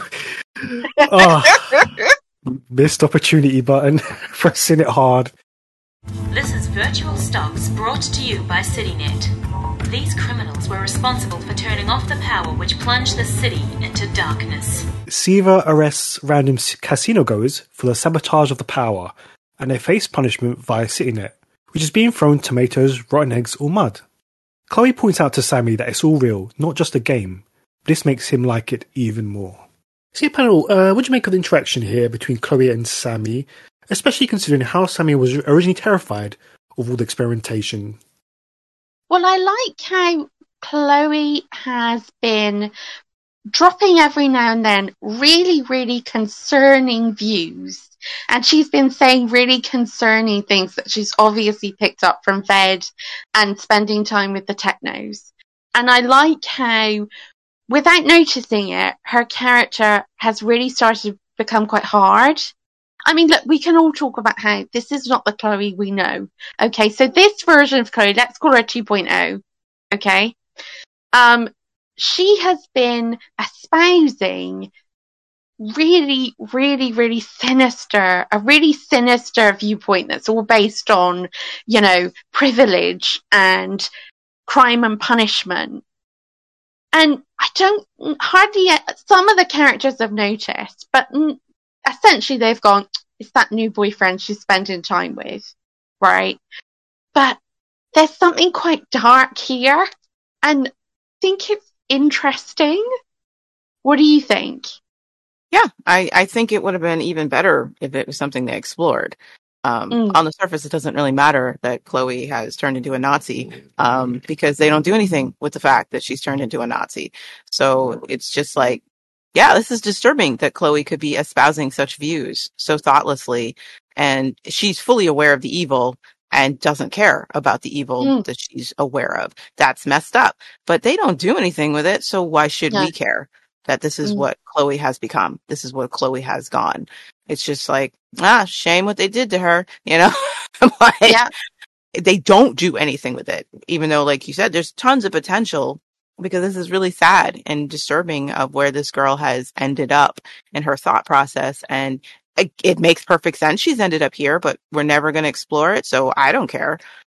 oh, missed opportunity button, pressing it hard. This is Virtual Stocks brought to you by CityNet. These criminals were responsible for turning off the power which plunged the city into darkness. Siva arrests random s- casino goers for the sabotage of the power, and they face punishment via CityNet, which is being thrown tomatoes, rotten eggs, or mud. Chloe points out to Sammy that it's all real, not just a game. This makes him like it even more. See, panel, uh, what do you make of the interaction here between Chloe and Sammy, especially considering how Sammy was originally terrified of all the experimentation? Well, I like how Chloe has been dropping every now and then really, really concerning views. And she's been saying really concerning things that she's obviously picked up from Ved and spending time with the technos. And I like how, without noticing it, her character has really started to become quite hard. I mean, look, we can all talk about how this is not the Chloe we know. Okay, so this version of Chloe, let's call her two point oh. Okay? Um, she has been espousing really, really, really sinister, a really sinister viewpoint that's all based on, you know, privilege and crime and punishment. And I don't, hardly, some of the characters I've noticed, but essentially they've gone, it's that new boyfriend she's spending time with, right? But there's something quite dark here, and I think it's interesting. What do you think? Yeah, I, I think it would have been even better if it was something they explored. Um, mm. On the surface, it doesn't really matter that Chloe has turned into a Nazi, um, because they don't do anything with the fact that she's turned into a Nazi. So it's just like, yeah, this is disturbing that Chloe could be espousing such views so thoughtlessly, and she's fully aware of the evil and doesn't care about the evil mm. that she's aware of. That's messed up. But they don't do anything with it, so why should yeah. we care that this is mm. what Chloe has become? This is what Chloe has gone. It's just like, ah, shame what they did to her, you know? like, yeah. They don't do anything with it, even though, like you said, there's tons of potential, because this is really sad and disturbing of where this girl has ended up in her thought process. And it, it makes perfect sense. She's ended up here, but we're never going to explore it. So I don't care.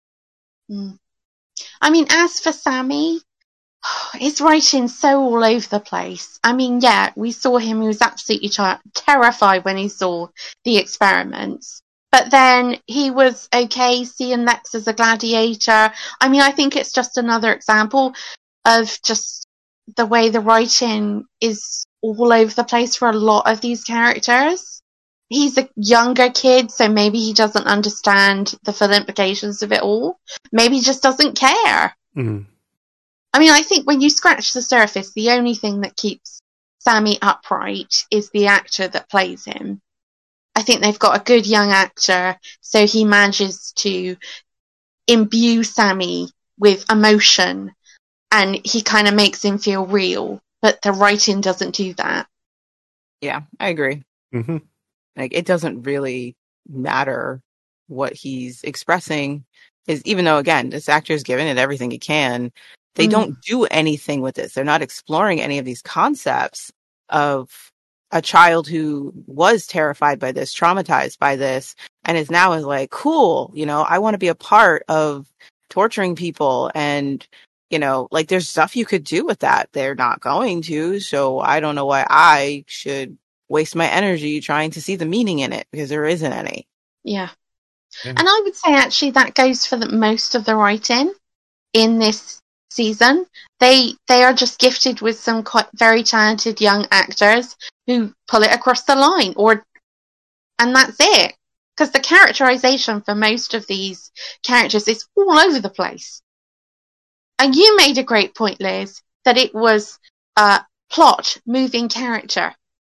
Mm. I mean, as for Sammy, his writing's so all over the place. I mean, yeah, we saw him. He was absolutely ter- terrified when he saw the experiments. But then he was okay seeing Lex as a gladiator. I mean, I think it's just another example of just the way the writing is all over the place for a lot of these characters. He's a younger kid, so maybe he doesn't understand the full implications of it all. Maybe he just doesn't care. Mm. I mean, I think when you scratch the surface, the only thing that keeps Sammy upright is the actor that plays him. I think they've got a good young actor, so he manages to imbue Sammy with emotion, and he kind of makes him feel real, but the writing doesn't do that. Yeah, I agree. Mm-hmm. Like, it doesn't really matter what he's expressing, is even though, again, this actor is giving it everything he can, they mm. don't do anything with this. They're not exploring any of these concepts of a child who was terrified by this, traumatized by this, and is now is like, cool, you know, I want to be a part of torturing people. And, you know, like, there's stuff you could do with that. They're not going to. So I don't know why I should waste my energy trying to see the meaning in it, because there isn't any. Yeah. yeah. And I would say actually that goes for the, most of the writing in this season. They they are just gifted with some quite very talented young actors who pull it across the line, or and that's it. Because the characterization for most of these characters is all over the place. And you made a great point, Liz, that it was a plot moving character.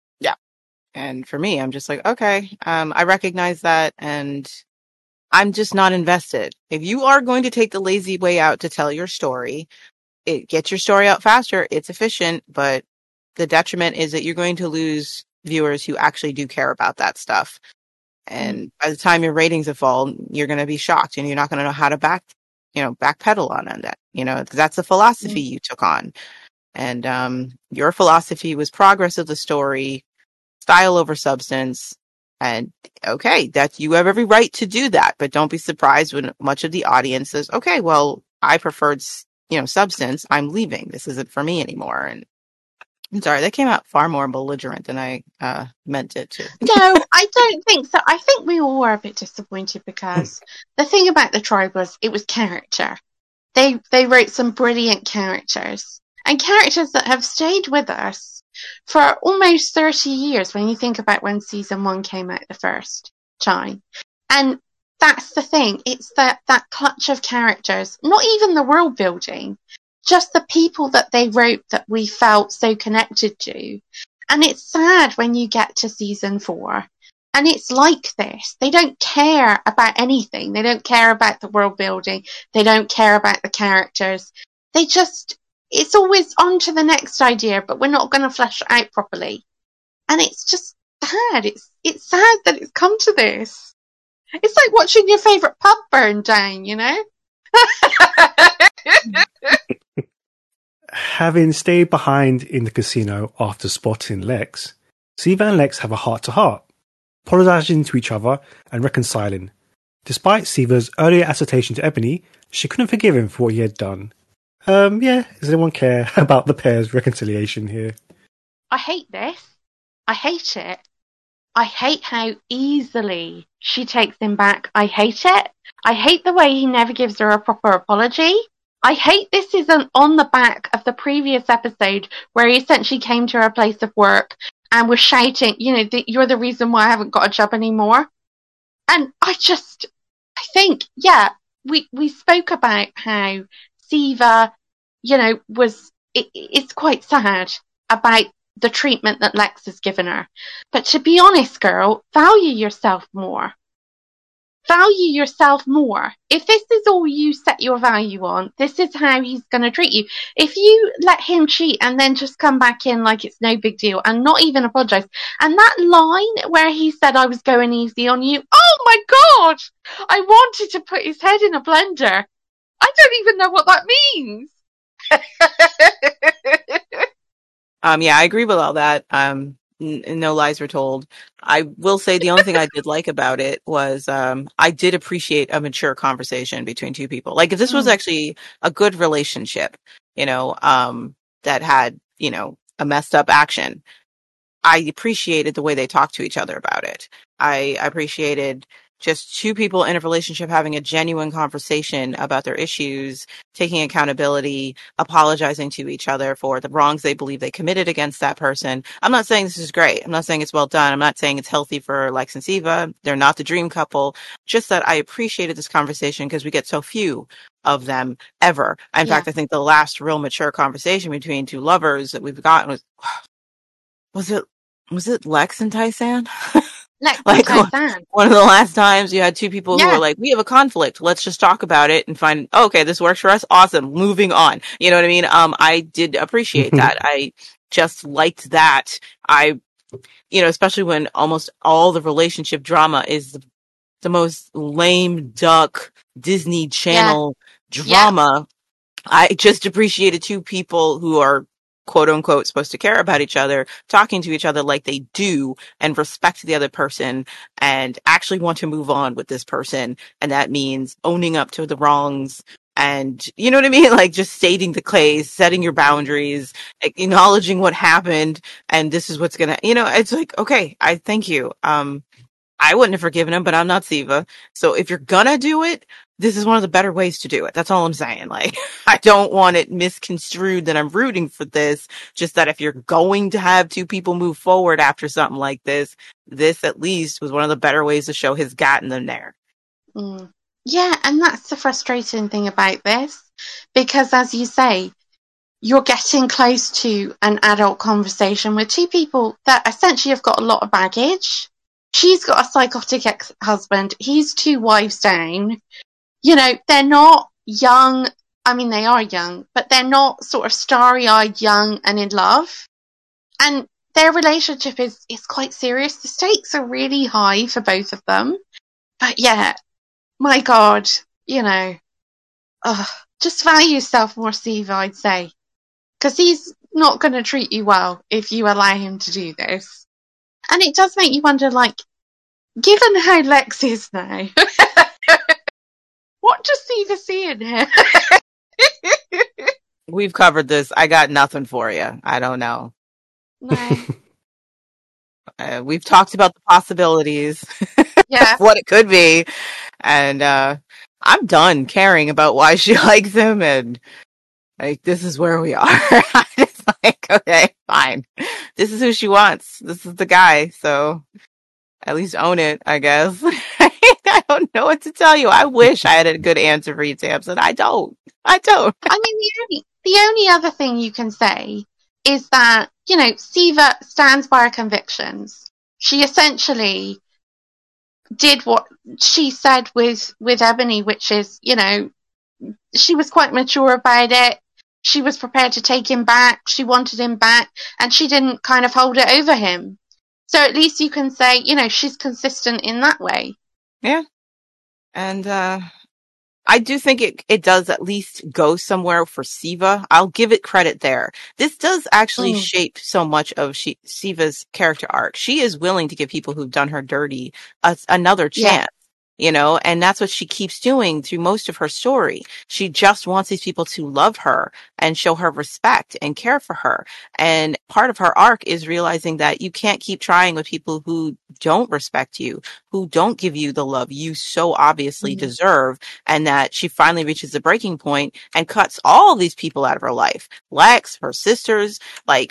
And for me, I'm just like, okay, um, I recognize that, and I'm just not invested. If you are going to take the lazy way out to tell your story, it gets your story out faster, it's efficient, but the detriment is that you're going to lose viewers who actually do care about that stuff. And mm-hmm. by the time your ratings have fallen, you're going to be shocked, and you're not going to know how to back, you know, backpedal on that. You know, because that's the philosophy mm-hmm. you took on. And um, your philosophy was progress of the story, style over substance, and okay, that you have every right to do that, but don't be surprised when much of the audience says, okay, well, I preferred, you know, substance, I'm leaving, this isn't for me anymore. And I'm sorry, that came out far more belligerent than I uh, meant it to. No, I don't think so. I think we all were a bit disappointed, because the thing about The Tribe was it was character. They they wrote some brilliant characters, and characters that have stayed with us for almost thirty years, when you think about when season one came out the first time. And that's the thing. It's that, that clutch of characters, not even the world building, just the people that they wrote that we felt so connected to. And it's sad when you get to season four and it's like this. They don't care about anything. They don't care about the world building. They don't care about the characters. They just... It's always on to the next idea, but we're not going to flesh it out properly. And it's just sad. It's it's sad that it's come to this. It's like watching your favourite pub burn down, you know? Having stayed behind in the casino after spotting Lex, Siva and Lex have a heart-to-heart, apologising to each other and reconciling. Despite Siva's earlier assertion to Ebony, she couldn't forgive him for what he had done. Um, yeah, does anyone care about the pair's reconciliation here? I hate this. I hate it. I hate how easily she takes him back. I hate it. I hate the way he never gives her a proper apology. I hate this isn't on the back of the previous episode where he essentially came to her place of work and was shouting, you know, that you're the reason why I haven't got a job anymore. And I just, I think, yeah, we, we spoke about how Siva, you know, was, it, it's quite sad about the treatment that Lex has given her. But to be honest, girl, value yourself more. Value yourself more. If this is all you set your value on, this is how he's going to treat you. If you let him cheat and then just come back in like it's no big deal and not even apologise. And that line where he said, I was going easy on you. Oh my God! I wanted to put his head in a blender. I don't even know what that means. um, yeah, I agree with all that. Um, n- no lies were told. I will say the only thing I did like about it was um, I did appreciate a mature conversation between two people. Like if this was actually a good relationship, you know, um, that had, you know, a messed up action, I appreciated the way they talked to each other about it. I appreciated just two people in a relationship having a genuine conversation about their issues, taking accountability, apologizing to each other for the wrongs they believe they committed against that person. I'm not saying this is great. I'm not saying it's well done. I'm not saying it's healthy for Lex and Siva. They're not the dream couple. Just that I appreciated this conversation because we get so few of them ever. In Yeah. fact, I think the last real mature conversation between two lovers that we've gotten was, was it, was it Lex and Tyson? Lex Like and one, Tyson. one of the last times you had two people who Yeah. were like, we have a conflict. Let's just talk about it and find, oh, okay, this works for us. Awesome. Moving on. You know what I mean? Um, I did appreciate that. I just liked that. I, you know, especially when almost all the relationship drama is the, the most lame duck Disney Channel Yeah. drama. I just appreciated two people who are quote unquote supposed to care about each other, talking to each other like they do and respect the other person and actually want to move on with this person. And that means owning up to the wrongs and, you know what I mean? Like just stating the case, setting your boundaries, acknowledging what happened. And this is what's going to, you know, it's like, okay, I thank you. Um, I wouldn't have forgiven him, but I'm not Siva. So if you're gonna do it, this is one of the better ways to do it. That's all I'm saying. Like, I don't want it misconstrued that I'm rooting for this. Just that if you're going to have two people move forward after something like this, this at least was one of the better ways to show his gotten them there. Mm. Yeah, and that's the frustrating thing about this. Because as you say, you're getting close to an adult conversation with two people that essentially have got a lot of baggage. She's got a psychotic ex-husband. He's two wives down. You know, they're not young. I mean, they are young, but they're not sort of starry-eyed young and in love. And their relationship is, is quite serious. The stakes are really high for both of them. But yeah, my God, you know, uh, just value yourself more, Steve, I'd say. Because he's not going to treat you well if you allow him to do this. And it does make you wonder, like, given how Lex is now, what does Siva see in him? We've covered this. I got nothing for you. I don't know. No. Uh, we've talked about the possibilities. Yeah. What it could be. And uh, I'm done caring about why she likes him. And like, this is where we are. I'm just like, okay, fine. This is who she wants. This is the guy. So at least own it, I guess. I don't know what to tell you. I wish I had a good answer for you, Tamsin. I don't. I don't. I mean, the only, the only other thing you can say is that, you know, Siva stands by her convictions. She essentially did what she said with, with Ebony, which is, you know, she was quite mature about it. She was prepared to take him back. She wanted him back, and she didn't kind of hold it over him. So at least you can say, you know, she's consistent in that way. Yeah. And uh, I do think it, it does at least go somewhere for Siva. I'll give it credit there. This does actually Mm. shape so much of she, Siva's character arc. She is willing to give people who've done her dirty a, another Yeah. chance. You know, and that's what she keeps doing through most of her story. She just wants these people to love her and show her respect and care for her. And part of her arc is realizing that you can't keep trying with people who don't respect you, who don't give you the love you so obviously Mhm. deserve. And that she finally reaches the breaking point and cuts all these people out of her life. Lex, her sisters, like,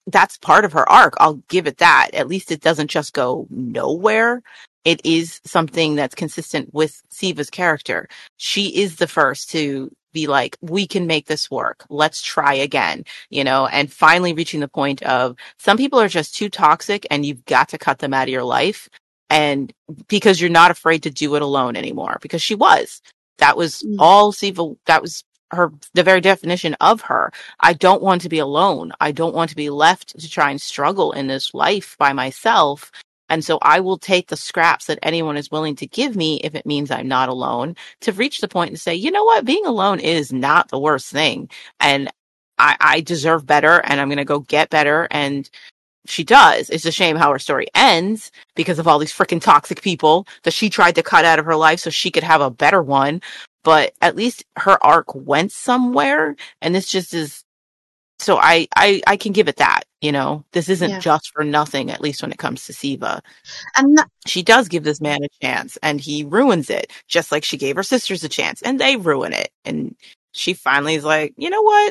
that's part of her arc. I'll give it that. At least it doesn't just go nowhere. It is something that's consistent with Siva's character. She is the first to be like, we can make this work. Let's try again, you know, and finally reaching the point of some people are just too toxic and you've got to cut them out of your life. And because you're not afraid to do it alone anymore, because she was, that was mm. all Siva, that was her, the very definition of her. I don't want to be alone. I don't want to be left to try and struggle in this life by myself. And so I will take the scraps that anyone is willing to give me if it means I'm not alone, to reach the point and say, you know what, being alone is not the worst thing. And I, I deserve better and I'm going to go get better. And she does. It's a shame how her story ends because of all these freaking toxic people that she tried to cut out of her life so she could have a better one. But at least her arc went somewhere. And this just is. So I, I, I can give it that, you know, this isn't yeah. just for nothing, at least when it comes to Siva. And that- she does give this man a chance and he ruins it, just like she gave her sisters a chance and they ruin it. And she finally is like, you know what?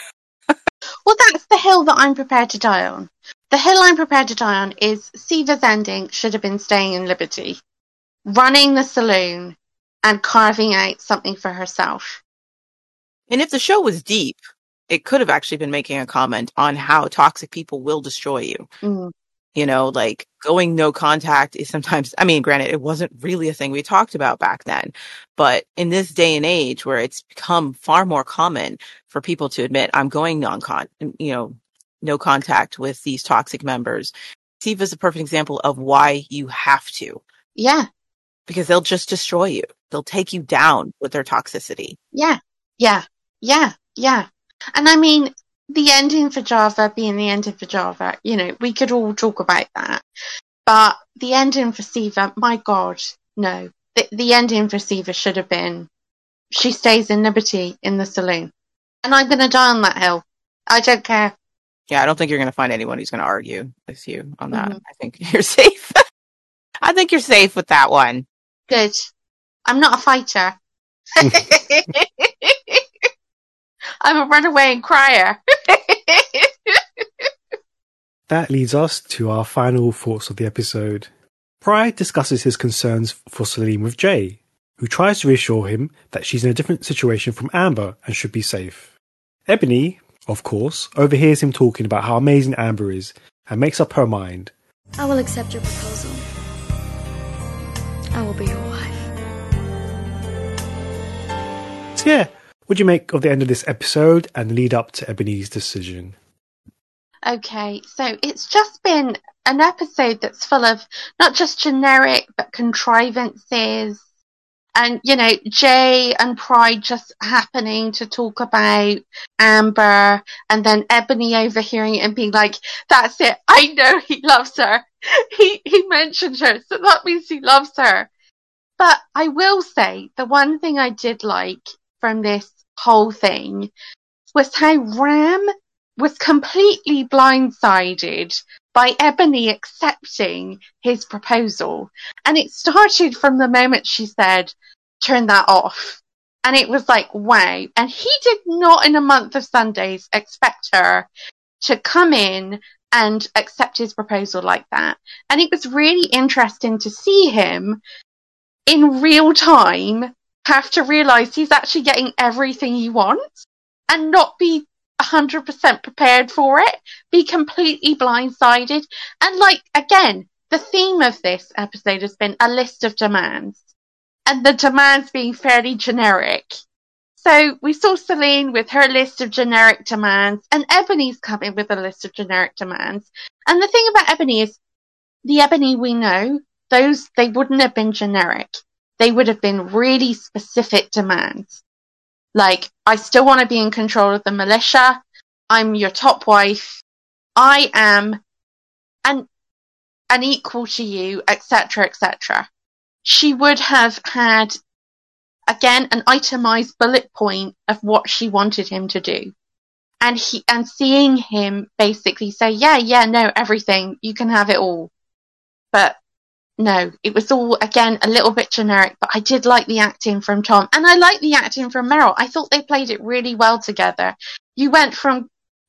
Well, that's the hill that I'm prepared to die on. The hill I'm prepared to die on is Siva's ending should have been staying in Liberty, running the saloon and carving out something for herself. And if the show was deep, it could have actually been making a comment on how toxic people will destroy you. Mm. You know, like going no contact is sometimes, I mean, granted, it wasn't really a thing we talked about back then, but in this day and age where it's become far more common for people to admit, I'm going non-con, you know, no contact with these toxic members. Siva's a perfect example of why you have to. Yeah. Because they'll just destroy you. They'll take you down with their toxicity. Yeah. Yeah. Yeah. Yeah. And I mean, the ending for Java being the ending for Java, you know, we could all talk about that. But the ending for Siva, my God, no. The, the ending for Siva should have been, she stays in Liberty in the saloon. And I'm going to die on that hill. I don't care. Yeah, I don't think you're going to find anyone who's going to argue with you on that. Mm-hmm. I think you're safe. I think you're safe with that one. Good. I'm not a fighter. I'm a runaway and crier. That leads us to our final thoughts of the episode. Pry discusses his concerns for Celine with Jay, who tries to reassure him that she's in a different situation from Amber and should be safe. Ebony, of course, overhears him talking about how amazing Amber is and makes up her mind. I will accept your proposal. I will be your wife. So yeah, what do you make of the end of this episode and lead up to Ebony's decision? Okay, so it's just been an episode that's full of not just generic but contrivances and, you know, Jay and Pride just happening to talk about Amber and then Ebony overhearing it and being like, that's it, I know he loves her. He, he mentioned her, so that means he loves her. But I will say the one thing I did like from this whole thing was how Ram was completely blindsided by Ebony accepting his proposal. And it started from the moment she said, turn that off. And it was like, wow. And he did not in a month of Sundays expect her to come in and accept his proposal like that. And it was really interesting to see him in real time have to realise he's actually getting everything he wants and not be one hundred percent prepared for it, be completely blindsided. And like, again, the theme of this episode has been a list of demands and the demands being fairly generic. So we saw Celine with her list of generic demands and Ebony's coming with a list of generic demands. And the thing about Ebony is the Ebony we know, those, they wouldn't have been generic. They would have been really specific demands. Like, I still want to be in control of the militia. I'm your top wife. I am an, an equal to you, et cetera, et cetera. She would have had, again, an itemized bullet point of what she wanted him to do. And he, and seeing him basically say, yeah, yeah, no, everything, you can have it all. But no, it was all, again, a little bit generic, but I did like the acting from Tom. And I like the acting from Meryl. I thought they played it really well together. You went from,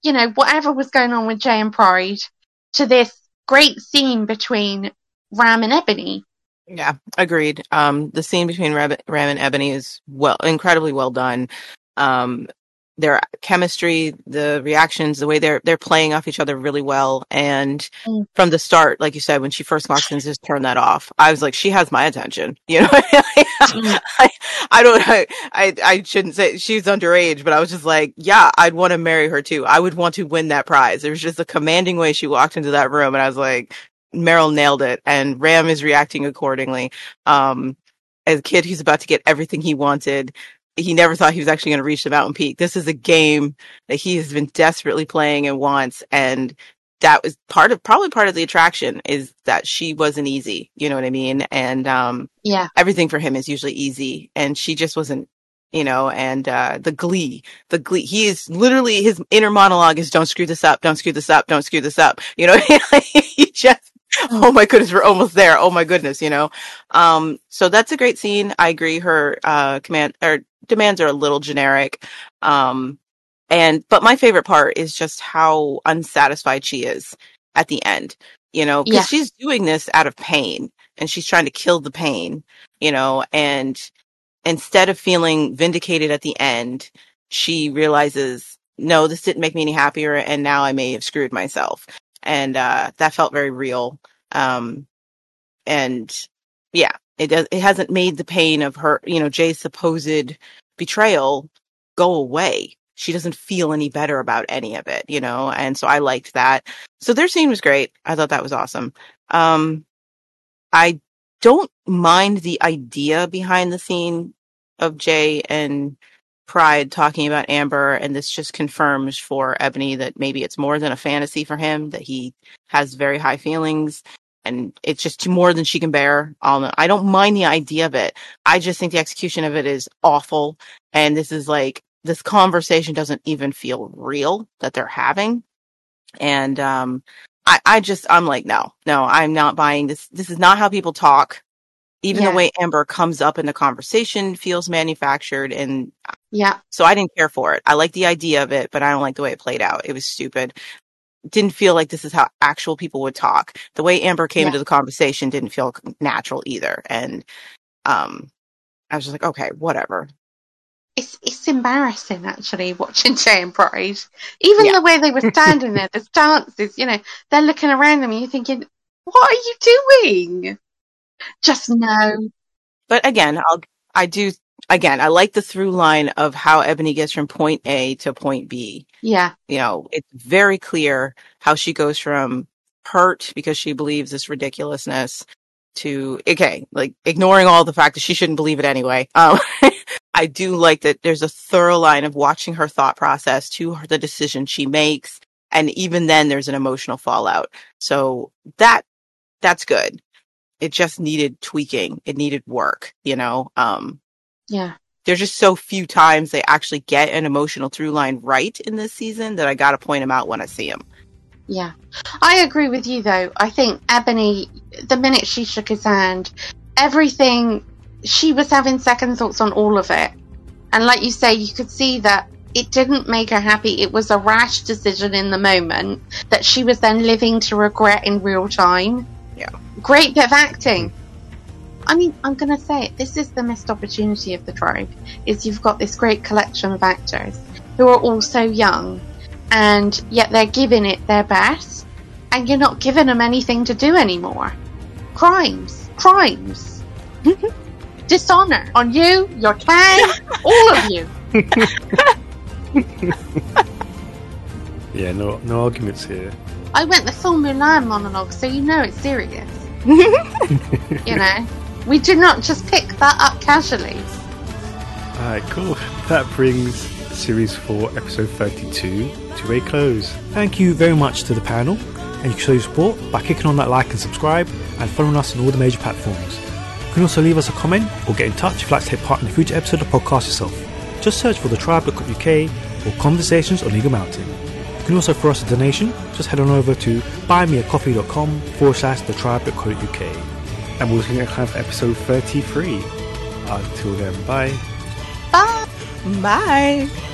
you know, whatever was going on with Jay and Pride to this great scene between Ram and Ebony. Yeah, agreed. Um, the scene between Ram, Ram and Ebony is well, incredibly well done. Um, their chemistry, the reactions, the way they're they're playing off each other really well. And mm. from the start, like you said, when she first walks in, just turn that off. I was like, she has my attention. You know, mm. I, I don't, I, I, I shouldn't say she's underage, but I was just like, yeah, I'd want to marry her too. I would want to win that prize. There was just a commanding way she walked into that room, and I was like, Meryl nailed it, and Ram is reacting accordingly. Um, as a kid, he's about to get everything he wanted. He never thought he was actually going to reach the mountain peak. This is a game that he has been desperately playing and wants. And that was part of, probably part of the attraction is that she wasn't easy. You know what I mean? And, um, yeah, everything for him is usually easy. And she just wasn't, you know, and, uh, the glee, the glee, he is literally, his inner monologue is don't screw this up, don't screw this up, don't screw this up. You know, he just, oh my goodness, we're almost there. Oh my goodness, you know. Um, so that's a great scene. I agree. Her uh, command or demands are a little generic. Um, and but my favorite part is just how unsatisfied she is at the end. You know, because yeah. she's doing this out of pain, and she's trying to kill the pain. You know, and instead of feeling vindicated at the end, she realizes, no, this didn't make me any happier, and now I may have screwed myself. And, uh, that felt very real. Um, and yeah, it does, it hasn't made the pain of her, you know, Jay's supposed betrayal go away. She doesn't feel any better about any of it, you know? And so I liked that. So their scene was great. I thought that was awesome. Um, I don't mind the idea behind the scene of Jay and Pride talking about Amber, and this just confirms for Ebony that maybe it's more than a fantasy for him, that he has very high feelings, and it's just more than she can bear. I don't mind the idea of it. I just think the execution of it is awful, and this is like, this conversation doesn't even feel real that they're having. And um, I, I just, I'm like, no, no, I'm not buying this. This is not how people talk. Even yeah. the way Amber comes up in the conversation feels manufactured, and yeah. So I didn't care for it. I like the idea of it, but I don't like the way it played out. It was stupid. Didn't feel like this is how actual people would talk. The way Amber came yeah. into the conversation didn't feel natural either. And um, I was just like, okay, whatever. It's it's embarrassing, actually, watching Jay and Pride. Even yeah. the way they were standing there, the stances, you know, they're looking around them and you're thinking, what are you doing? Just no. But again, I'll, I do, again, I like the through line of how Ebony gets from point A to point B. Yeah. You know, it's very clear how she goes from hurt because she believes this ridiculousness to, okay, like ignoring all the fact that she shouldn't believe it anyway. Um, I do like that there's a thorough line of watching her thought process to her, the decision she makes. And even then there's an emotional fallout. So that, that's good. It just needed tweaking. It needed work, you know? Um, yeah. There's just so few times they actually get an emotional through line right in this season that I got to point them out when I see them. Yeah. I agree with you, though. I think Ebony, the minute she shook his hand, everything, she was having second thoughts on all of it. And like you say, you could see that it didn't make her happy. It was a rash decision in the moment that she was then living to regret in real time. Yeah. Great bit of acting. I mean, I'm going to say it. This is the missed opportunity of the Tribe, is you've got this great collection of actors who are all so young, and yet they're giving it their best, and you're not giving them anything to do anymore. Crimes. Crimes. Dishonor on you, your clan, all of you. Yeah, no, no arguments here. I went the full Mulan monologue, so you know it's serious. You know, we did not just pick that up casually. Alright, cool. That brings Series four, Episode thirty-two to a close. Thank you very much to the panel, and you can show your support by clicking on that like and subscribe, and following us on all the major platforms. You can also leave us a comment or get in touch if you'd like to take part in a future episode of the podcast yourself. Just search for the tribe dot co dot U K or Conversations on Eagle Mountain. You can also throw us a donation. Just head on over to buymeacoffee.com forward slash the tribe dot co dot U K. And we're looking at time for episode thirty-three. Until then, bye. Bye. Bye.